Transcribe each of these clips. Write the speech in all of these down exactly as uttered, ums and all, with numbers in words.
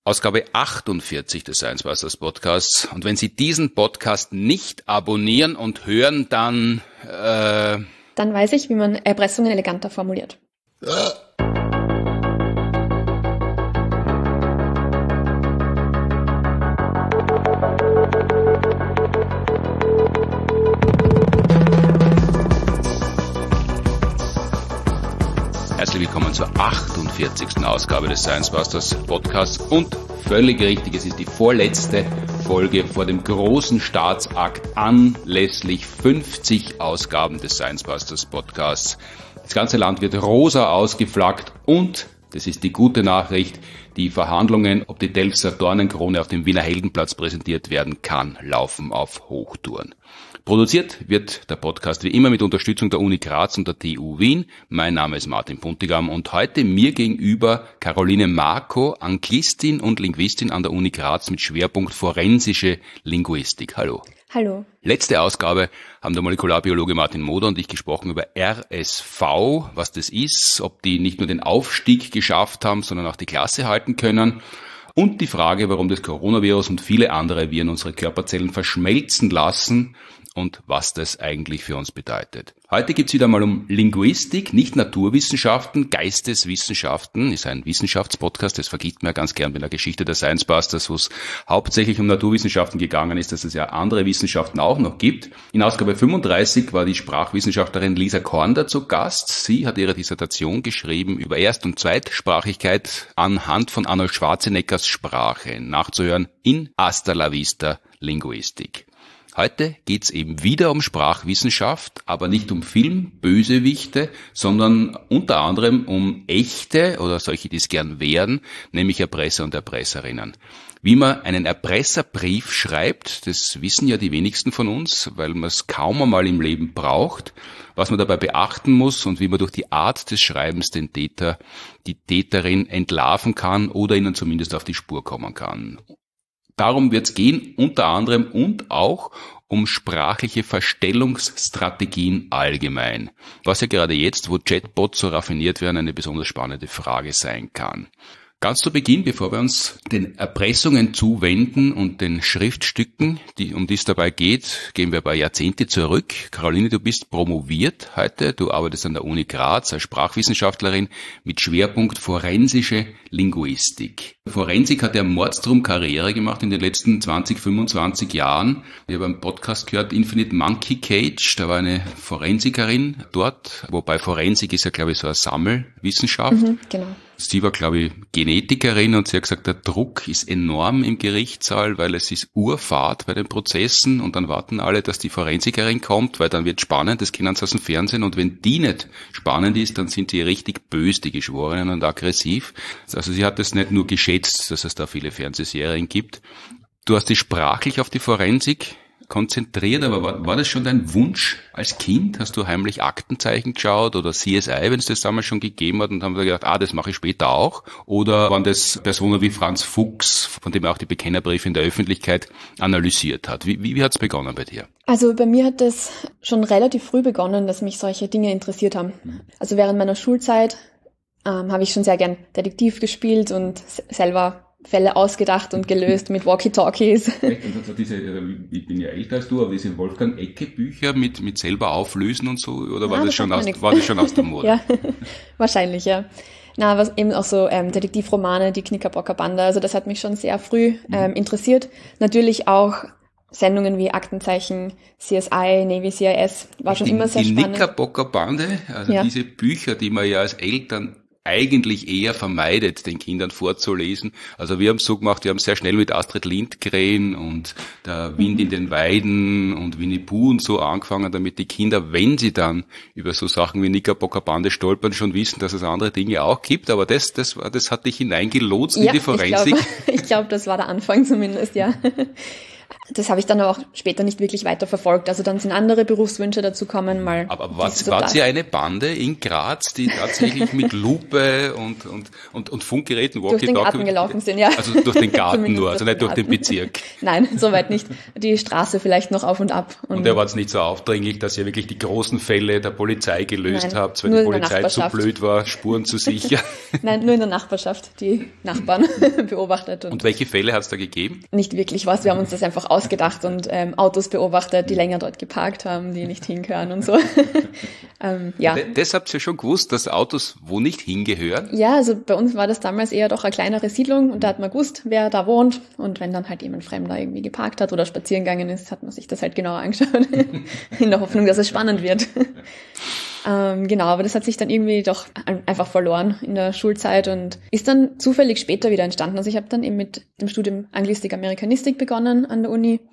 Ausgabe achtundvierzig des Science Busters Podcasts. Und wenn Sie diesen Podcast nicht abonnieren und hören, dann... Äh Dann weiß ich, wie man Erpressungen eleganter formuliert. Herzlich willkommen zur achtundvierzigsten Ausgabe des Science Busters Podcasts und völlig richtig, es ist die vorletzte Folge vor dem großen Staatsakt anlässlich fünfzig Ausgaben des Science Busters Podcasts. Das ganze Land wird rosa ausgeflaggt und, das ist die gute Nachricht, die Verhandlungen, ob die Delfser Dornenkrone auf dem Wiener Heldenplatz präsentiert werden kann, laufen auf Hochtouren. Produziert wird der Podcast wie immer mit Unterstützung der Uni Graz und der T U Wien. Mein Name ist Martin Puntigam und heute mir gegenüber Caroline Marco, Anglistin und Linguistin an der Uni Graz mit Schwerpunkt forensische Linguistik. Hallo. Hallo. Letzte Ausgabe haben der Molekularbiologe Martin Moder und ich gesprochen über R S V, was das ist, ob die nicht nur den Aufstieg geschafft haben, sondern auch die Klasse halten können. Und die Frage, warum das Coronavirus und viele andere Viren unsere Körperzellen verschmelzen lassen und was das eigentlich für uns bedeutet. Heute geht's wieder mal um Linguistik, nicht Naturwissenschaften, Geisteswissenschaften. Ist ein Wissenschaftspodcast, das vergisst man ja ganz gern bei der Geschichte der Science Busters, wo es hauptsächlich um Naturwissenschaften gegangen ist, dass es ja andere Wissenschaften auch noch gibt. In Ausgabe fünfunddreißig war die Sprachwissenschaftlerin Lisa Kornder zu Gast. Sie hat ihre Dissertation geschrieben über Erst- und Zweitsprachigkeit anhand von Arnold Schwarzeneggers Sprache, nachzuhören in Hasta la Vista Linguistik. Heute geht's eben wieder um Sprachwissenschaft, aber nicht um Film-Bösewichte, sondern unter anderem um echte oder solche, die es gern wären, nämlich Erpresser und Erpresserinnen. Wie man einen Erpresserbrief schreibt, das wissen ja die wenigsten von uns, weil man es kaum einmal im Leben braucht, was man dabei beachten muss und wie man durch die Art des Schreibens den Täter, die Täterin entlarven kann oder ihnen zumindest auf die Spur kommen kann. Darum wird es gehen, unter anderem und auch um sprachliche Verstellungsstrategien allgemein, was ja gerade jetzt, wo Chatbots so raffiniert werden, eine besonders spannende Frage sein kann. Ganz zu Beginn, bevor wir uns den Erpressungen zuwenden und den Schriftstücken, die, um die es dabei geht, gehen wir ein paar Jahrzehnte zurück. Caroline, du bist promoviert heute, du arbeitest an der Uni Graz als Sprachwissenschaftlerin mit Schwerpunkt forensische Linguistik. Forensik hat ja Mordstrom Karriere gemacht in den letzten zwanzig, fünfundzwanzig Jahren. Ich habe einen Podcast gehört, Infinite Monkey Cage, da war eine Forensikerin dort, wobei Forensik ist ja, glaube ich, so eine Sammelwissenschaft. Mhm, genau. Sie war, glaube ich, Genetikerin und sie hat gesagt, der Druck ist enorm im Gerichtssaal, weil es ist Urfahrt bei den Prozessen und dann warten alle, dass die Forensikerin kommt, weil dann wird spannend, das kennen sie aus dem Fernsehen und wenn die nicht spannend ist, dann sind die richtig böse, die Geschworenen, und aggressiv. Also sie hat es nicht nur geschätzt, dass es da viele Fernsehserien gibt. Du hast dich sprachlich auf die Forensik konzentriert, aber war, war das schon dein Wunsch als Kind? Hast du heimlich Aktenzeichen geschaut oder C S I, wenn es das damals schon gegeben hat und haben wir gedacht, ah, das mache ich später auch? Oder waren das Personen wie Franz Fuchs, von dem er auch die Bekennerbriefe in der Öffentlichkeit analysiert hat? Wie, wie, wie hat es begonnen bei dir? Also bei mir hat es schon relativ früh begonnen, dass mich solche Dinge interessiert haben. Mhm. Also während meiner Schulzeit ähm, habe ich schon sehr gern Detektiv gespielt und s- selber Fälle ausgedacht und gelöst mit Walkie-Talkies. Und also diese, ich bin ja älter als du, aber diese Wolfgang-Ecke-Bücher mit, mit selber auflösen und so, oder war, ah, das, das schon aus, war das schon aus der Mode? Ja, wahrscheinlich, ja. Na, was eben auch so ähm, Detektivromane, die Knickerbocker Bande, also das hat mich schon sehr früh ähm, interessiert. Natürlich auch Sendungen wie Aktenzeichen, C S I, Navy C I S, war schon die, immer sehr die spannend. Die Knickerbocker Bande, also ja. Diese Bücher, die man ja als Eltern eigentlich eher vermeidet, den Kindern vorzulesen. Also wir haben es so gemacht, wir haben sehr schnell mit Astrid Lindgren und der Wind in den Weiden und Winnie Pooh und so angefangen, damit die Kinder, wenn sie dann über so Sachen wie Knickerbocker Bande stolpern, schon wissen, dass es andere Dinge auch gibt. Aber das, das war, das hat dich hineingelotst ja, in die Forensik. Ich glaube, ich glaub, das war der Anfang zumindest, ja. das habe ich dann aber auch später nicht wirklich weiter verfolgt. Also dann sind andere Berufswünsche dazu gekommen. Mal aber aber war, war sie eine Bande in Graz, die tatsächlich mit Lupe und, und, und, und Funkgeräten, Walkie-Talkie... Durch den Garten gelaufen sind, ja. Also durch den Garten nur, also nicht durch den Bezirk. Nein, soweit nicht. Die Straße vielleicht noch auf und ab. Und, und er war es nicht so aufdringlich, dass ihr wirklich die großen Fälle der Polizei gelöst Nein, habt, weil die Polizei zu blöd war, Spuren zu sichern? Nein, nur in der Nachbarschaft, die Nachbarn beobachtet. Und, und welche Fälle hat es da gegeben? Nicht wirklich was, wir haben uns das einfach ausgedacht und ähm, Autos beobachtet, die länger dort geparkt haben, die nicht hingehören und so. ähm, ja. D- das habt ihr schon gewusst, dass Autos wo nicht hingehören? Ja, also bei uns war das damals eher doch eine kleinere Siedlung und da hat man gewusst, wer da wohnt, und wenn dann halt jemand Fremder irgendwie geparkt hat oder spazieren gegangen ist, hat man sich das halt genauer angeschaut, in der Hoffnung, dass es spannend wird. Ähm, genau, aber das hat sich dann irgendwie doch einfach verloren in der Schulzeit und ist dann zufällig später wieder entstanden. Also ich habe dann eben mit dem Studium Anglistik, Amerikanistik begonnen an der Uni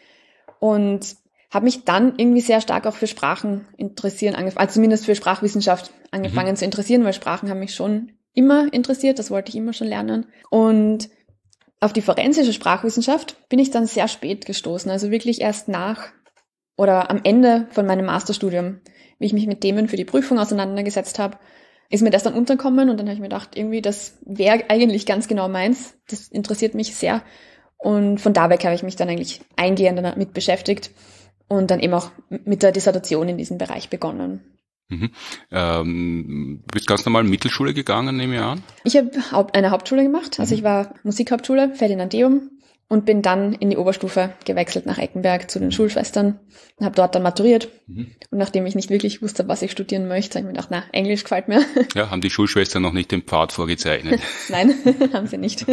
und habe mich dann irgendwie sehr stark auch für Sprachen interessieren angefangen, also zumindest für Sprachwissenschaft angefangen mhm. zu interessieren, weil Sprachen haben mich schon immer interessiert, das wollte ich immer schon lernen. Und auf die forensische Sprachwissenschaft bin ich dann sehr spät gestoßen, also wirklich erst nach oder am Ende von meinem Masterstudium, wie ich mich mit Themen für die Prüfung auseinandergesetzt habe, ist mir das dann unterkommen und dann habe ich mir gedacht, irgendwie, das wäre eigentlich ganz genau meins, das interessiert mich sehr und von da weg habe ich mich dann eigentlich eingehend damit beschäftigt und dann eben auch mit der Dissertation in diesem Bereich begonnen. Mhm. Ähm, du bist ganz normal Mittelschule gegangen, nehme ich an? Ich habe Haupt, eine Hauptschule gemacht, also mhm. ich war Musikhauptschule, Ferdinandeum, und bin dann in die Oberstufe gewechselt nach Eckenberg zu den Schulschwestern und habe dort dann maturiert. Mhm. Und nachdem ich nicht wirklich wusste, was ich studieren möchte, habe ich mir gedacht, na, Englisch gefällt mir. Ja, haben die Schulschwestern noch nicht den Pfad vorgezeichnet? Nein, haben sie nicht.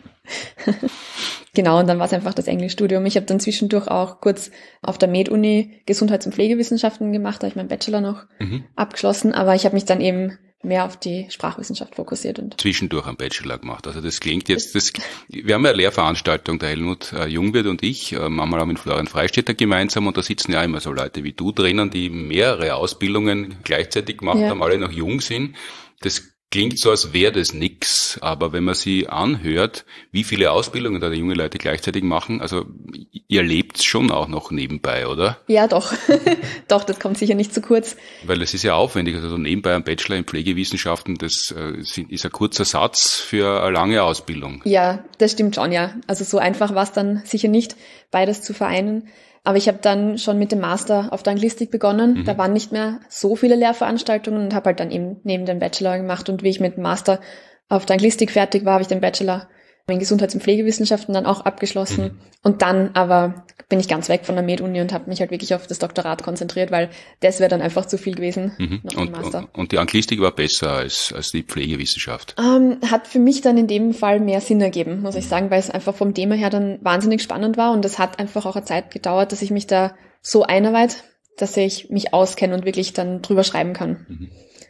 Genau, und dann war es einfach das Englischstudium. Ich habe dann zwischendurch auch kurz auf der Med-Uni Gesundheits- und Pflegewissenschaften gemacht, da habe ich meinen Bachelor noch mhm. abgeschlossen, aber ich habe mich dann eben mehr auf die Sprachwissenschaft fokussiert. Und zwischendurch einen Bachelor gemacht. Also das klingt jetzt, das, wir haben ja eine Lehrveranstaltung, der Helmut äh, Jungwirth und ich, äh, manchmal auch mit Florian Freistetter gemeinsam, und da sitzen ja immer so Leute wie du drinnen, die mehrere Ausbildungen gleichzeitig gemacht ja. haben, alle noch jung sind. Das klingt so, als wäre das nix, aber wenn man sie anhört, wie viele Ausbildungen da die junge Leute gleichzeitig machen, also ihr lebt's schon auch noch nebenbei, oder? Ja, doch. Doch, das kommt sicher nicht zu kurz. Weil es ist ja aufwendig, also nebenbei ein Bachelor in Pflegewissenschaften, das äh, ist ein kurzer Satz für eine lange Ausbildung. Ja, das stimmt schon, ja. Also so einfach war es dann sicher nicht, beides zu vereinen. Aber ich habe dann schon mit dem Master auf der Anglistik begonnen. Mhm. Da waren nicht mehr so viele Lehrveranstaltungen und habe halt dann eben neben dem Bachelor gemacht. Und wie ich mit dem Master auf der Anglistik fertig war, habe ich den Bachelor in Gesundheits- und Pflegewissenschaften dann auch abgeschlossen. Mhm. Und dann aber bin ich ganz weg von der Med-Uni und habe mich halt wirklich auf das Doktorat konzentriert, weil das wäre dann einfach zu viel gewesen. Mhm. Nach dem und, Master. Und die Anglistik war besser als, als die Pflegewissenschaft? Ähm, hat für mich dann in dem Fall mehr Sinn ergeben, muss ich sagen, weil es einfach vom Thema her dann wahnsinnig spannend war und es hat einfach auch eine Zeit gedauert, dass ich mich da so einarbeite, dass ich mich auskenne und wirklich dann drüber schreiben kann. Mhm.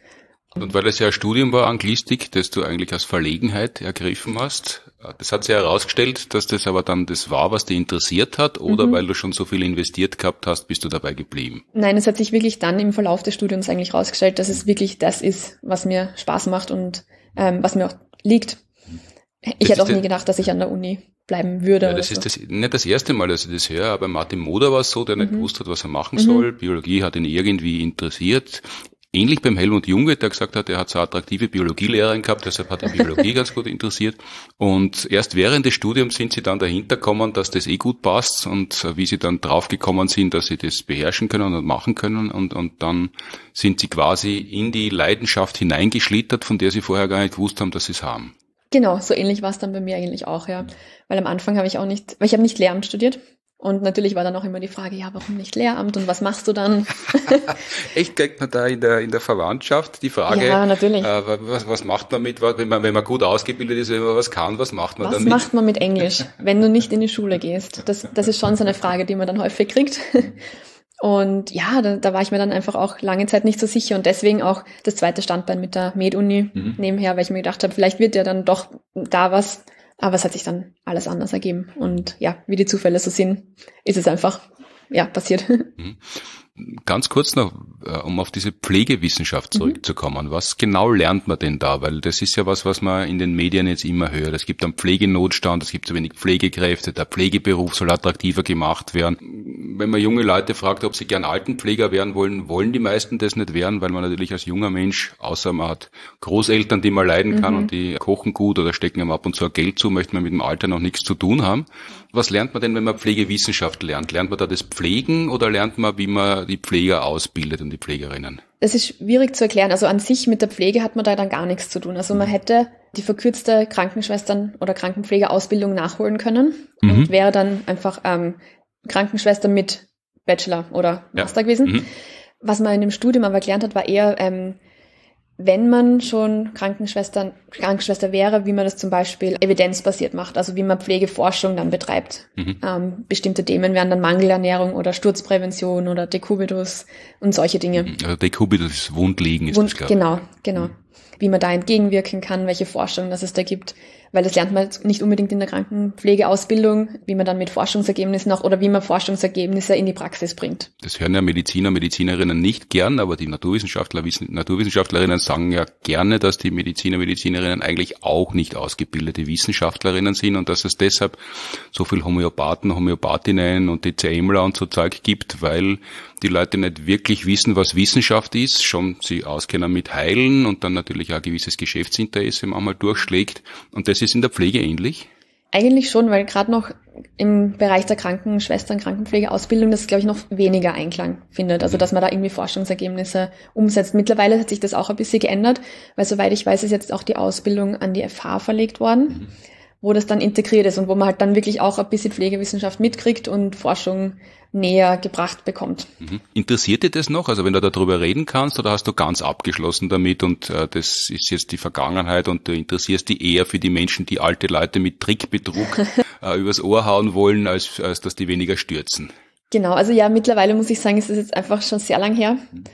Und weil das ja ein Studium war, Anglistik, das du eigentlich aus Verlegenheit ergriffen hast, das hat sich herausgestellt, dass das aber dann das war, was dich interessiert hat, oder mhm. weil du schon so viel investiert gehabt hast, bist du dabei geblieben? Nein, es hat sich wirklich dann im Verlauf des Studiums eigentlich herausgestellt, dass es wirklich das ist, was mir Spaß macht und ähm, was mir auch liegt. Ich das hätte auch nie gedacht, dass ich an der Uni bleiben würde. Ja, das so. ist das, nicht das erste Mal, dass ich das höre, aber Martin Moder war es so, der mhm. nicht gewusst hat, was er machen mhm. soll. Biologie hat ihn irgendwie interessiert. Ähnlich beim Helmut Jungwirth, der gesagt hat, er hat so eine attraktive Biologielehrerin gehabt, deshalb hat er Biologie ganz gut interessiert. Und erst während des Studiums sind sie dann dahinter gekommen, dass das eh gut passt, und wie sie dann draufgekommen sind, dass sie das beherrschen können und machen können. Und, und dann sind sie quasi in die Leidenschaft hineingeschlittert, von der sie vorher gar nicht gewusst haben, dass sie es haben. Genau, so ähnlich war es dann bei mir eigentlich auch, ja. Weil am Anfang habe ich auch nicht, weil ich habe nicht Lehramt studiert. Und natürlich war dann auch immer die Frage, ja, warum nicht Lehramt und was machst du dann? Echt, kriegt man da in der in der Verwandtschaft die Frage, ja, natürlich. Äh, was, was macht man mit, wenn man, wenn man gut ausgebildet ist, wenn man was kann, was macht man was damit? Was macht man mit Englisch, wenn du nicht in die Schule gehst? Das, das ist schon so eine Frage, die man dann häufig kriegt. Und ja, da, da war ich mir dann einfach auch lange Zeit nicht so sicher und deswegen auch das zweite Standbein mit der Med-Uni mhm. nebenher, weil ich mir gedacht habe, vielleicht wird ja dann doch da was. Aber es hat sich dann alles anders ergeben. Und ja, wie die Zufälle so sind, ist es einfach, ja, passiert. Ganz kurz noch, um auf diese Pflegewissenschaft zurückzukommen. Mhm. Was genau lernt man denn da? Weil das ist ja was, was man in den Medien jetzt immer hört. Es gibt einen Pflegenotstand, es gibt zu wenig Pflegekräfte, der Pflegeberuf soll attraktiver gemacht werden. Wenn man junge Leute fragt, ob sie gern Altenpfleger werden wollen, wollen die meisten das nicht werden, weil man natürlich als junger Mensch, außer man hat Großeltern, die man leiden kann mhm. und die kochen gut oder stecken einem ab und zu Geld zu, möchte man mit dem Alter noch nichts zu tun haben. Was lernt man denn, wenn man Pflegewissenschaft lernt? Lernt man da das Pflegen oder lernt man, wie man die Pfleger ausbildet und die Pflegerinnen? Das ist schwierig zu erklären. Also an sich mit der Pflege hat man da dann gar nichts zu tun. Also man hätte die verkürzte Krankenschwestern- oder Krankenpflegeausbildung nachholen können mhm. und wäre dann einfach ähm, Krankenschwester mit Bachelor oder Master ja. gewesen. Mhm. Was man in dem Studium aber gelernt hat, war eher, ähm, wenn man schon Krankenschwestern, Krankenschwester wäre, wie man das zum Beispiel evidenzbasiert macht, also wie man Pflegeforschung dann betreibt. Mhm. Ähm, bestimmte Themen wären dann Mangelernährung oder Sturzprävention oder Dekubitus und solche Dinge. Also Dekubitus ist Wundliegen, ist Wund, das klar. Genau, genau. Wie man da entgegenwirken kann, welche Forschung das es da gibt. Weil das lernt man jetzt nicht unbedingt in der Krankenpflegeausbildung, wie man dann mit Forschungsergebnissen auch oder wie man Forschungsergebnisse in die Praxis bringt. Das hören ja Mediziner, Medizinerinnen nicht gern, aber die Naturwissenschaftler, Naturwissenschaftlerinnen sagen ja gerne, dass die Mediziner, Medizinerinnen eigentlich auch nicht ausgebildete Wissenschaftlerinnen sind und dass es deshalb so viel Homöopathen, Homöopathinnen und DCMler und so Zeug gibt, weil die Leute nicht wirklich wissen, was Wissenschaft ist, schon sie auskennen mit Heilen und dann natürlich auch ein gewisses Geschäftsinteresse manchmal durchschlägt. Und das ist in der Pflege ähnlich? Eigentlich schon, weil gerade noch im Bereich der Krankenschwestern, Krankenpflegeausbildung das, glaube ich, noch weniger Einklang findet. Also, dass man da irgendwie Forschungsergebnisse umsetzt. Mittlerweile hat sich das auch ein bisschen geändert, weil soweit ich weiß, ist jetzt auch die Ausbildung an die F H verlegt worden, mhm. wo das dann integriert ist und wo man halt dann wirklich auch ein bisschen Pflegewissenschaft mitkriegt und Forschung näher gebracht bekommt. Mhm. Interessiert dich das noch? Also wenn du darüber reden kannst, oder hast du ganz abgeschlossen damit und äh, das ist jetzt die Vergangenheit und du interessierst dich eher für die Menschen, die alte Leute mit Trickbetrug äh, übers Ohr hauen wollen, als, als dass die weniger stürzen? Genau, also ja, mittlerweile muss ich sagen, ist das jetzt einfach schon sehr lang her mhm.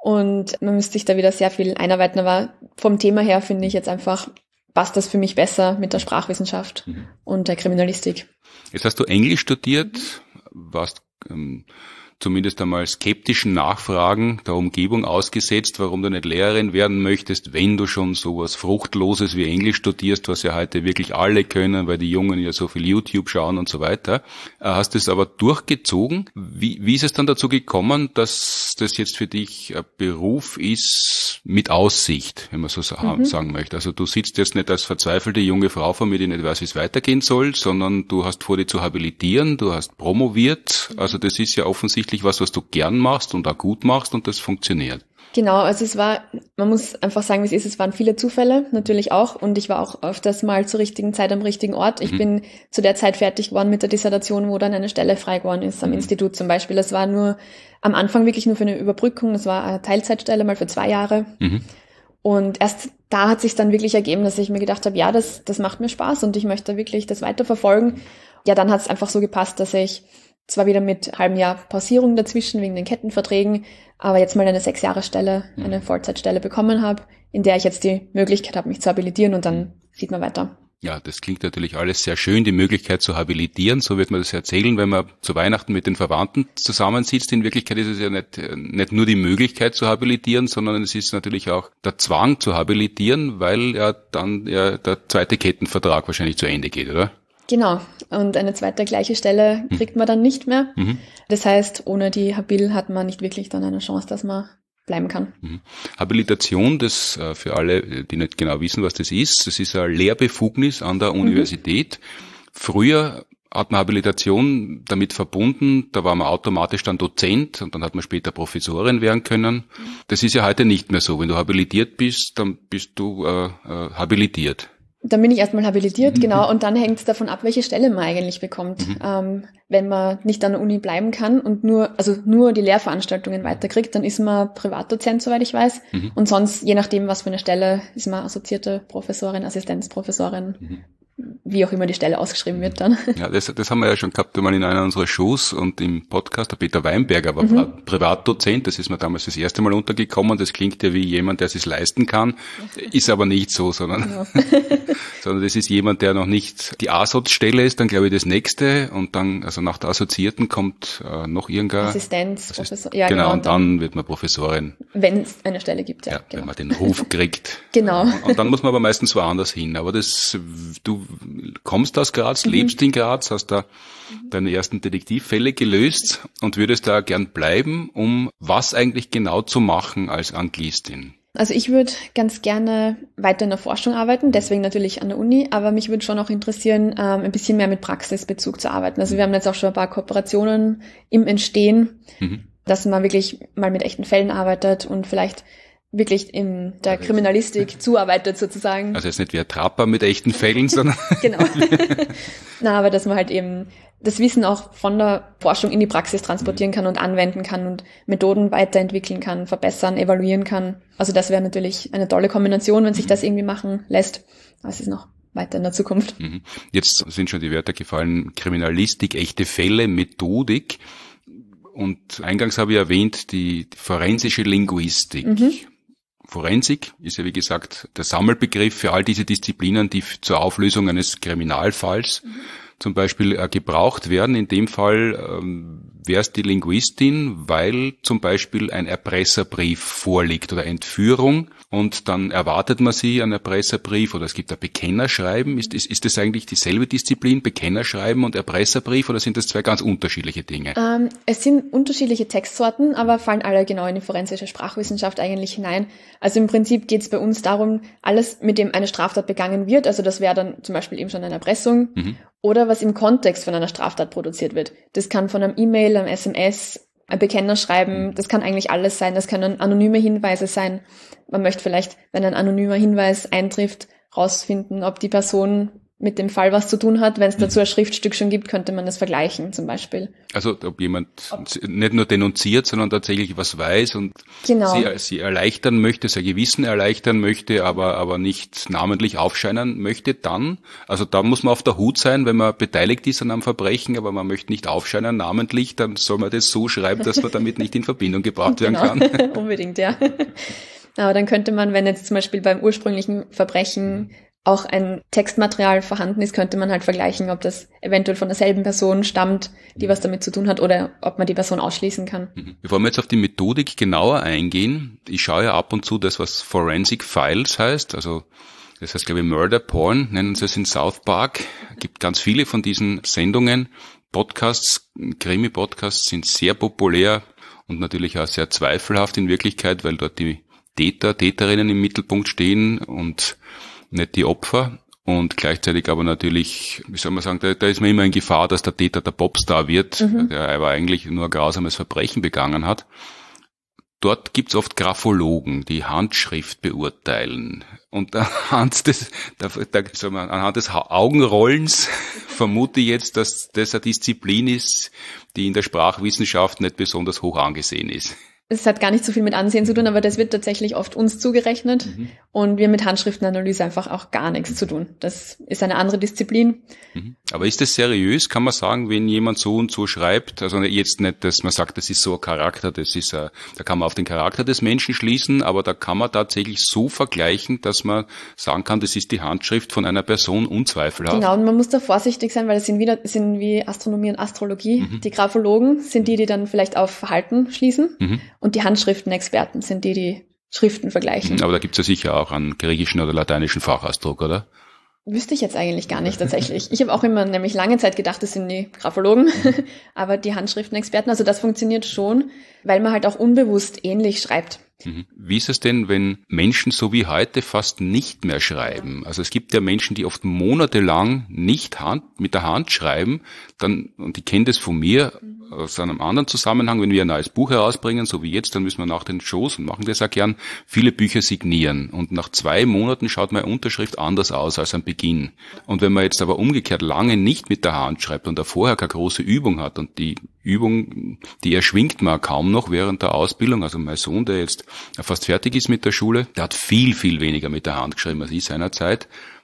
und man müsste sich da wieder sehr viel einarbeiten, aber vom Thema her finde ich jetzt einfach, passt das für mich besser mit der Sprachwissenschaft mhm. und der Kriminalistik. Jetzt hast du Englisch studiert, warst ähm, zumindest einmal skeptischen Nachfragen der Umgebung ausgesetzt, warum du nicht Lehrerin werden möchtest, wenn du schon sowas Fruchtloses wie Englisch studierst, was ja heute wirklich alle können, weil die Jungen ja so viel YouTube schauen und so weiter. Hast es aber durchgezogen. Wie, wie ist es dann dazu gekommen, dass das jetzt für dich ein Beruf ist mit Aussicht, wenn man so mhm. sagen möchte? Also du sitzt jetzt nicht als verzweifelte junge Frau vor mir, die nicht weiß, wie es weitergehen soll, sondern du hast vor, dich zu habilitieren, du hast promoviert. Also das ist ja offensichtlich was, was du gern machst und auch gut machst und das funktioniert. Genau, also es war, man muss einfach sagen, wie es ist, es waren viele Zufälle, natürlich auch, und ich war auch öfters mal zur richtigen Zeit am richtigen Ort. Ich mhm. bin zu der Zeit fertig geworden mit der Dissertation, wo dann eine Stelle frei geworden ist, am mhm. Institut zum Beispiel. Das war nur am Anfang wirklich nur für eine Überbrückung, das war eine Teilzeitstelle, mal für zwei Jahre. Mhm. Und erst da hat sich dann wirklich ergeben, dass ich mir gedacht habe, ja, das, das macht mir Spaß und ich möchte wirklich das weiterverfolgen. Ja, dann hat es einfach so gepasst, dass ich zwar wieder mit halbem Jahr Pausierung dazwischen wegen den Kettenverträgen, aber jetzt mal eine Sechs-Jahre-Stelle, eine Vollzeitstelle bekommen habe, in der ich jetzt die Möglichkeit habe, mich zu habilitieren und dann sieht man weiter. Ja, das klingt natürlich alles sehr schön, die Möglichkeit zu habilitieren. So wird man das erzählen, wenn man zu Weihnachten mit den Verwandten zusammensitzt. In Wirklichkeit ist es ja nicht, nicht nur die Möglichkeit zu habilitieren, sondern es ist natürlich auch der Zwang zu habilitieren, weil ja dann ja der zweite Kettenvertrag wahrscheinlich zu Ende geht, oder? Genau. Und eine zweite gleiche Stelle kriegt man dann nicht mehr. Mhm. Das heißt, ohne die Habil hat man nicht wirklich dann eine Chance, dass man bleiben kann. Mhm. Habilitation, das äh, für alle, die nicht genau wissen, was das ist, das ist eine Lehrbefugnis an der Universität. Mhm. Früher hat man Habilitation damit verbunden, da war man automatisch dann Dozent und dann hat man später Professorin werden können. Das ist ja heute nicht mehr so. Wenn du habilitiert bist, dann bist du äh, äh, habilitiert. Dann bin ich erstmal habilitiert, mhm. genau, und dann hängt es davon ab, welche Stelle man eigentlich bekommt. Mhm. Ähm, wenn man nicht an der Uni bleiben kann und nur, also nur die Lehrveranstaltungen weiterkriegt, dann ist man Privatdozent, soweit ich weiß. Mhm. Und sonst, je nachdem, was für eine Stelle, ist man assoziierte Professorin, Assistenzprofessorin. Mhm. wie auch immer die Stelle ausgeschrieben wird dann. Ja, das, das haben wir ja schon gehabt, einmal in einer unserer Shows und im Podcast. Der Peter Weinberger war mhm. Privatdozent, das ist mir damals das erste Mal untergekommen. Das klingt ja wie jemand, der es sich leisten kann, ist aber nicht so, sondern, genau. sondern das ist jemand, der noch nicht die A S O Z-Stelle ist, dann glaube ich das nächste und dann, also nach der Assoziierten kommt äh, noch irgendein Assistenz, Professor. Ja, genau, genau, und dann, dann wird man Professorin. Wenn es eine Stelle gibt, ja. ja genau. Wenn man den Ruf kriegt. Genau. Und dann muss man aber meistens woanders hin. Aber das, du kommst aus Graz, mhm. lebst in Graz, hast da mhm. deine ersten Detektivfälle gelöst und würdest da gern bleiben, um was eigentlich genau zu machen als Anglistin? Also ich würde ganz gerne weiter in der Forschung arbeiten, deswegen natürlich an der Uni, aber mich würde schon auch interessieren, ähm, ein bisschen mehr mit Praxisbezug zu arbeiten. Also wir haben jetzt auch schon ein paar Kooperationen im Entstehen, mhm. dass man wirklich mal mit echten Fällen arbeitet und vielleicht wirklich in der also Kriminalistik zuarbeitet sozusagen. Also jetzt nicht wie ein Trapper mit echten Fällen, sondern... Genau. Na, aber dass man halt eben das Wissen auch von der Forschung in die Praxis transportieren kann und anwenden kann und Methoden weiterentwickeln kann, verbessern, evaluieren kann. Also das wäre natürlich eine tolle Kombination, wenn sich das irgendwie machen lässt. Aber es ist noch weiter in der Zukunft. Jetzt sind schon die Wörter gefallen, Kriminalistik, echte Fälle, Methodik. Und eingangs habe ich erwähnt, die forensische Linguistik. Mhm. Forensik ist ja, wie gesagt, der Sammelbegriff für all diese Disziplinen, die zur Auflösung eines Kriminalfalls mhm. zum Beispiel äh, gebraucht werden. In dem Fall ähm, wäre es die Linguistin, weil zum Beispiel ein Erpresserbrief vorliegt oder Entführung und dann erwartet man sie, einen Erpresserbrief, oder es gibt ein Bekennerschreiben. Ist, ist, ist das eigentlich dieselbe Disziplin, Bekennerschreiben und Erpresserbrief, oder sind das zwei ganz unterschiedliche Dinge? Ähm, es sind unterschiedliche Textsorten, aber fallen alle genau in die forensische Sprachwissenschaft eigentlich hinein. Also im Prinzip geht es bei uns darum, alles, mit dem eine Straftat begangen wird, also das wäre dann zum Beispiel eben schon eine Erpressung, mhm. oder was im Kontext von einer Straftat produziert wird. Das kann von einem E-Mail, einem S M S, ein Bekennerschreiben, das kann eigentlich alles sein. Das können anonyme Hinweise sein. Man möchte vielleicht, wenn ein anonymer Hinweis eintrifft, rausfinden, ob die Person mit dem Fall was zu tun hat. Wenn es dazu ein Schriftstück schon gibt, könnte man das vergleichen zum Beispiel. Also ob jemand ob, nicht nur denunziert, sondern tatsächlich was weiß und genau. sie, sie erleichtern möchte, sein Gewissen erleichtern möchte, aber aber nicht namentlich aufscheinen möchte, dann, also da muss man auf der Hut sein, wenn man beteiligt ist an einem Verbrechen, aber man möchte nicht aufscheinen namentlich, dann soll man das so schreiben, dass man damit nicht in Verbindung gebracht werden genau. kann. Unbedingt, ja. Aber dann könnte man, wenn jetzt zum Beispiel beim ursprünglichen Verbrechen auch ein Textmaterial vorhanden ist, könnte man halt vergleichen, ob das eventuell von derselben Person stammt, die was damit zu tun hat, oder ob man die Person ausschließen kann. Bevor wir jetzt auf die Methodik genauer eingehen, ich schaue ja ab und zu das, was Forensic Files heißt, also das heißt, glaube ich, Murder Porn, nennen sie es in South Park. Es gibt ganz viele von diesen Sendungen. Podcasts, Krimi-Podcasts sind sehr populär und natürlich auch sehr zweifelhaft in Wirklichkeit, weil dort die Täter, Täterinnen im Mittelpunkt stehen und nicht die Opfer, und gleichzeitig aber natürlich, wie soll man sagen, da, da ist man immer in Gefahr, dass der Täter der Popstar wird, mhm. der aber eigentlich nur ein grausames Verbrechen begangen hat. Dort gibt's oft Graphologen, die Handschrift beurteilen. Und anhand des, da, da, sagen wir, anhand des Augenrollens vermute ich jetzt, dass das eine Disziplin ist, die in der Sprachwissenschaft nicht besonders hoch angesehen ist. Es hat gar nicht so viel mit Ansehen zu tun, aber das wird tatsächlich oft uns zugerechnet, mhm. und wir mit Handschriftenanalyse einfach auch gar nichts zu tun. Das ist eine andere Disziplin. Mhm. Aber ist das seriös? Kann man sagen, wenn jemand so und so schreibt, also jetzt nicht, dass man sagt, das ist so ein Charakter, das ist ein, da kann man auf den Charakter des Menschen schließen, aber da kann man tatsächlich so vergleichen, dass man sagen kann, das ist die Handschrift von einer Person unzweifelhaft. Genau, und man muss da vorsichtig sein, weil es sind wieder, sind wie Astronomie und Astrologie. Mhm. Die Graphologen sind die, die dann vielleicht auf Verhalten schließen. Mhm. Und die Handschriftenexperten sind die, die Schriften vergleichen. Aber da gibt's ja sicher auch einen griechischen oder lateinischen Fachausdruck, oder? Wüsste ich jetzt eigentlich gar nicht tatsächlich. Ich habe auch immer nämlich lange Zeit gedacht, das sind die Graphologen, aber die Handschriftenexperten, also das funktioniert schon, weil man halt auch unbewusst ähnlich schreibt. Wie ist es denn, wenn Menschen so wie heute fast nicht mehr schreiben? Also es gibt ja Menschen, die oft monatelang nicht Hand, mit der Hand schreiben, dann, und ich kenne das von mir aus einem anderen Zusammenhang, wenn wir ein neues Buch herausbringen, so wie jetzt, dann müssen wir nach den Shows, und machen das auch gern, viele Bücher signieren. Und nach zwei Monaten schaut meine Unterschrift anders aus als am Beginn. Und wenn man jetzt aber umgekehrt lange nicht mit der Hand schreibt und da vorher keine große Übung hat, und die Übung, die erschwingt man kaum noch während der Ausbildung, also mein Sohn, der jetzt fast fertig ist mit der Schule, der hat viel, viel weniger mit der Hand geschrieben als ich seinerzeit.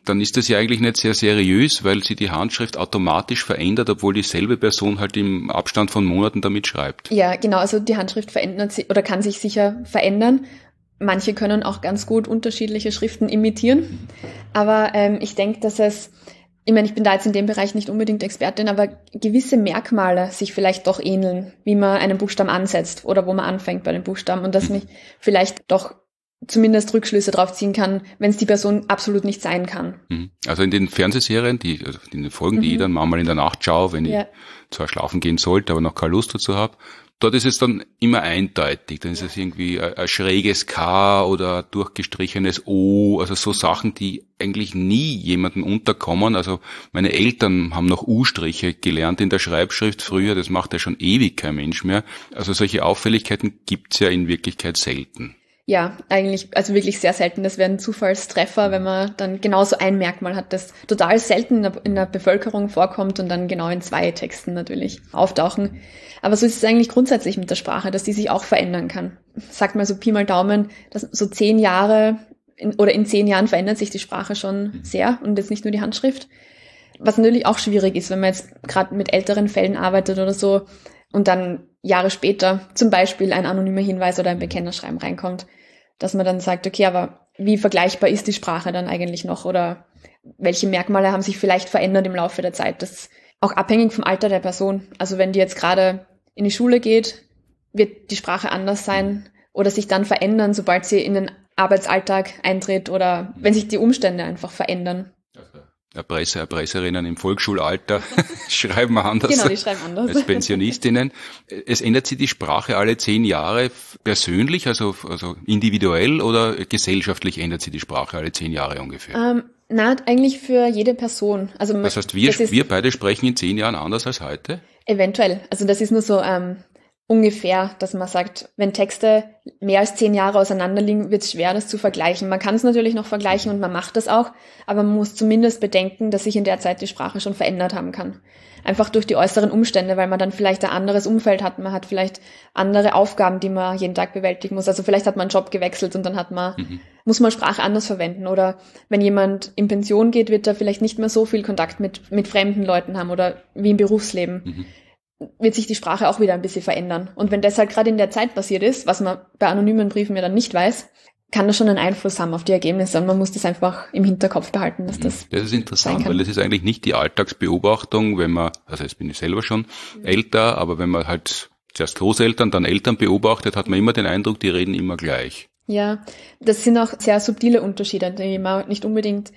dann ist das ja eigentlich nicht sehr seriös, weil sie die Handschrift automatisch verändert, obwohl dieselbe Person halt im Abstand von Monaten damit schreibt. Ja, genau, also die Handschrift verändert sich oder kann sich sicher verändern. Manche können auch ganz gut unterschiedliche Schriften imitieren. Aber ähm, ich denke, dass es, ich meine, ich bin da jetzt in dem Bereich nicht unbedingt Expertin, aber gewisse Merkmale sich vielleicht doch ähneln, wie man einen Buchstaben ansetzt oder wo man anfängt bei den Buchstaben und dass mich vielleicht doch zumindest Rückschlüsse drauf ziehen kann, wenn es die Person absolut nicht sein kann. Also in den Fernsehserien, die, also in den Folgen, die mhm. ich dann manchmal in der Nacht schaue, wenn ja. ich zwar schlafen gehen sollte, aber noch keine Lust dazu habe, dort ist es dann immer eindeutig. Dann ist es irgendwie ein, ein schräges K oder ein durchgestrichenes O, also so Sachen, die eigentlich nie jemanden unterkommen. Also meine Eltern haben noch U-Striche gelernt in der Schreibschrift früher, das macht ja schon ewig kein Mensch mehr. Also solche Auffälligkeiten gibt's ja in Wirklichkeit selten. Ja, eigentlich, also wirklich sehr selten. Das wären Zufallstreffer, wenn man dann genauso ein Merkmal hat, das total selten in der Bevölkerung vorkommt und dann genau in zwei Texten natürlich auftauchen. Aber so ist es eigentlich grundsätzlich mit der Sprache, dass die sich auch verändern kann. Sagt mal so Pi mal Daumen, dass so zehn Jahre in, oder in zehn Jahren verändert sich die Sprache schon sehr und jetzt nicht nur die Handschrift. Was natürlich auch schwierig ist, wenn man jetzt gerade mit älteren Fällen arbeitet oder so und dann Jahre später zum Beispiel ein anonymer Hinweis oder ein Bekennerschreiben reinkommt, dass man dann sagt, okay, aber wie vergleichbar ist die Sprache dann eigentlich noch oder welche Merkmale haben sich vielleicht verändert im Laufe der Zeit? Das ist auch abhängig vom Alter der Person. Also wenn die jetzt gerade in die Schule geht, wird die Sprache anders sein oder sich dann verändern, sobald sie in den Arbeitsalltag eintritt oder wenn sich die Umstände einfach verändern. Erpresser, Erpresserinnen im Volksschulalter schreiben anders, genau, die schreiben anders als Pensionistinnen. Es ändert sich die Sprache alle zehn Jahre persönlich, also, also individuell oder gesellschaftlich ändert sich die Sprache alle zehn Jahre ungefähr? Ähm, na, eigentlich für jede Person. Also das heißt, wir, das wir beide sprechen in zehn Jahren anders als heute? Eventuell. Also das ist nur so ähm, ungefähr, dass man sagt, wenn Texte mehr als zehn Jahre auseinander liegen, wird es schwer, das zu vergleichen. Man kann es natürlich noch vergleichen und man macht das auch, aber man muss zumindest bedenken, dass sich in der Zeit die Sprache schon verändert haben kann. Einfach durch die äußeren Umstände, weil man dann vielleicht ein anderes Umfeld hat, man hat vielleicht andere Aufgaben, die man jeden Tag bewältigen muss. Also vielleicht hat man einen Job gewechselt und dann hat man, mhm. muss man Sprache anders verwenden. Oder wenn jemand in Pension geht, wird er vielleicht nicht mehr so viel Kontakt mit, mit fremden Leuten haben oder wie im Berufsleben. Mhm. Wird sich die Sprache auch wieder ein bisschen verändern. Und wenn das halt gerade in der Zeit passiert ist, was man bei anonymen Briefen ja dann nicht weiß, kann das schon einen Einfluss haben auf die Ergebnisse und man muss das einfach im Hinterkopf behalten, dass das Das ist interessant, weil das ist eigentlich nicht die Alltagsbeobachtung, wenn man, also jetzt bin ich selber schon mhm. älter, aber wenn man halt zuerst Großeltern, dann Eltern beobachtet, hat man immer den Eindruck, die reden immer gleich. Ja, das sind auch sehr subtile Unterschiede, die man nicht unbedingt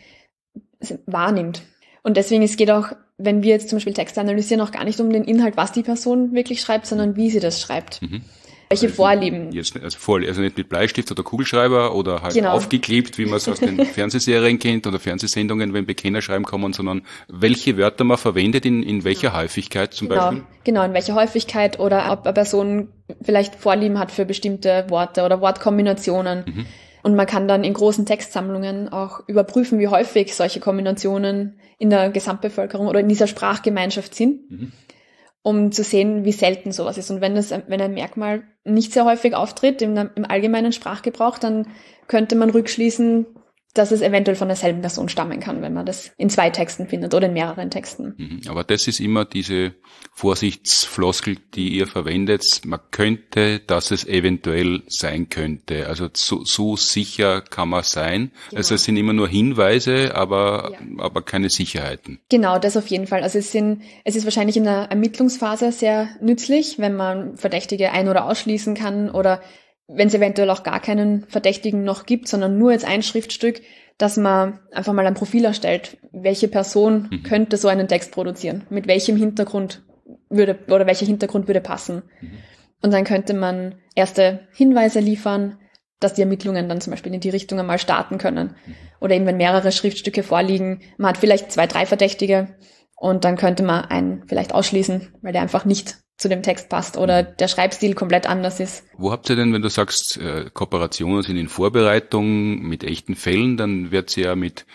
wahrnimmt. Und deswegen, es geht auch, wenn wir jetzt zum Beispiel Texte analysieren, auch gar nicht um den Inhalt, was die Person wirklich schreibt, sondern wie sie das schreibt. Mhm. Welche also Vorlieben. Jetzt, also, vor, also nicht mit Bleistift oder Kugelschreiber oder halt genau. aufgeklebt, wie man es aus den Fernsehserien kennt oder Fernsehsendungen, wenn Bekennerschreiben kommen, sondern welche Wörter man verwendet, in, in welcher Häufigkeit zum genau. Beispiel? Genau, in welcher Häufigkeit oder ob eine Person vielleicht Vorlieben hat für bestimmte Worte oder Wortkombinationen. Mhm. Und man kann dann in großen Textsammlungen auch überprüfen, wie häufig solche Kombinationen in der Gesamtbevölkerung oder in dieser Sprachgemeinschaft sind, mhm. um zu sehen, wie selten sowas ist. Und wenn das, wenn ein Merkmal nicht sehr häufig auftritt im, im allgemeinen Sprachgebrauch, dann könnte man rückschließen, dass es eventuell von derselben Person stammen kann, wenn man das in zwei Texten findet oder in mehreren Texten. Aber das ist immer diese Vorsichtsfloskel, die ihr verwendet. Man könnte, dass es eventuell sein könnte. Also so, so sicher kann man sein. Genau. Also es sind immer nur Hinweise, aber, ja. aber keine Sicherheiten. Genau, das auf jeden Fall. Also es sind, es ist wahrscheinlich in der Ermittlungsphase sehr nützlich, wenn man Verdächtige ein- oder ausschließen kann oder wenn es eventuell auch gar keinen Verdächtigen noch gibt, sondern nur jetzt ein Schriftstück, dass man einfach mal ein Profil erstellt. Welche Person mhm. könnte so einen Text produzieren? Mit welchem Hintergrund würde, oder welcher Hintergrund würde passen? Mhm. Und dann könnte man erste Hinweise liefern, dass die Ermittlungen dann zum Beispiel in die Richtung einmal starten können. Mhm. Oder eben, wenn mehrere Schriftstücke vorliegen, man hat vielleicht zwei, drei Verdächtige und dann könnte man einen vielleicht ausschließen, weil der einfach nicht zu dem Text passt oder der Schreibstil komplett anders ist. Wo habt ihr denn, wenn du sagst, äh, Kooperationen sind in Vorbereitung mit echten Fällen, dann wird sie ja mit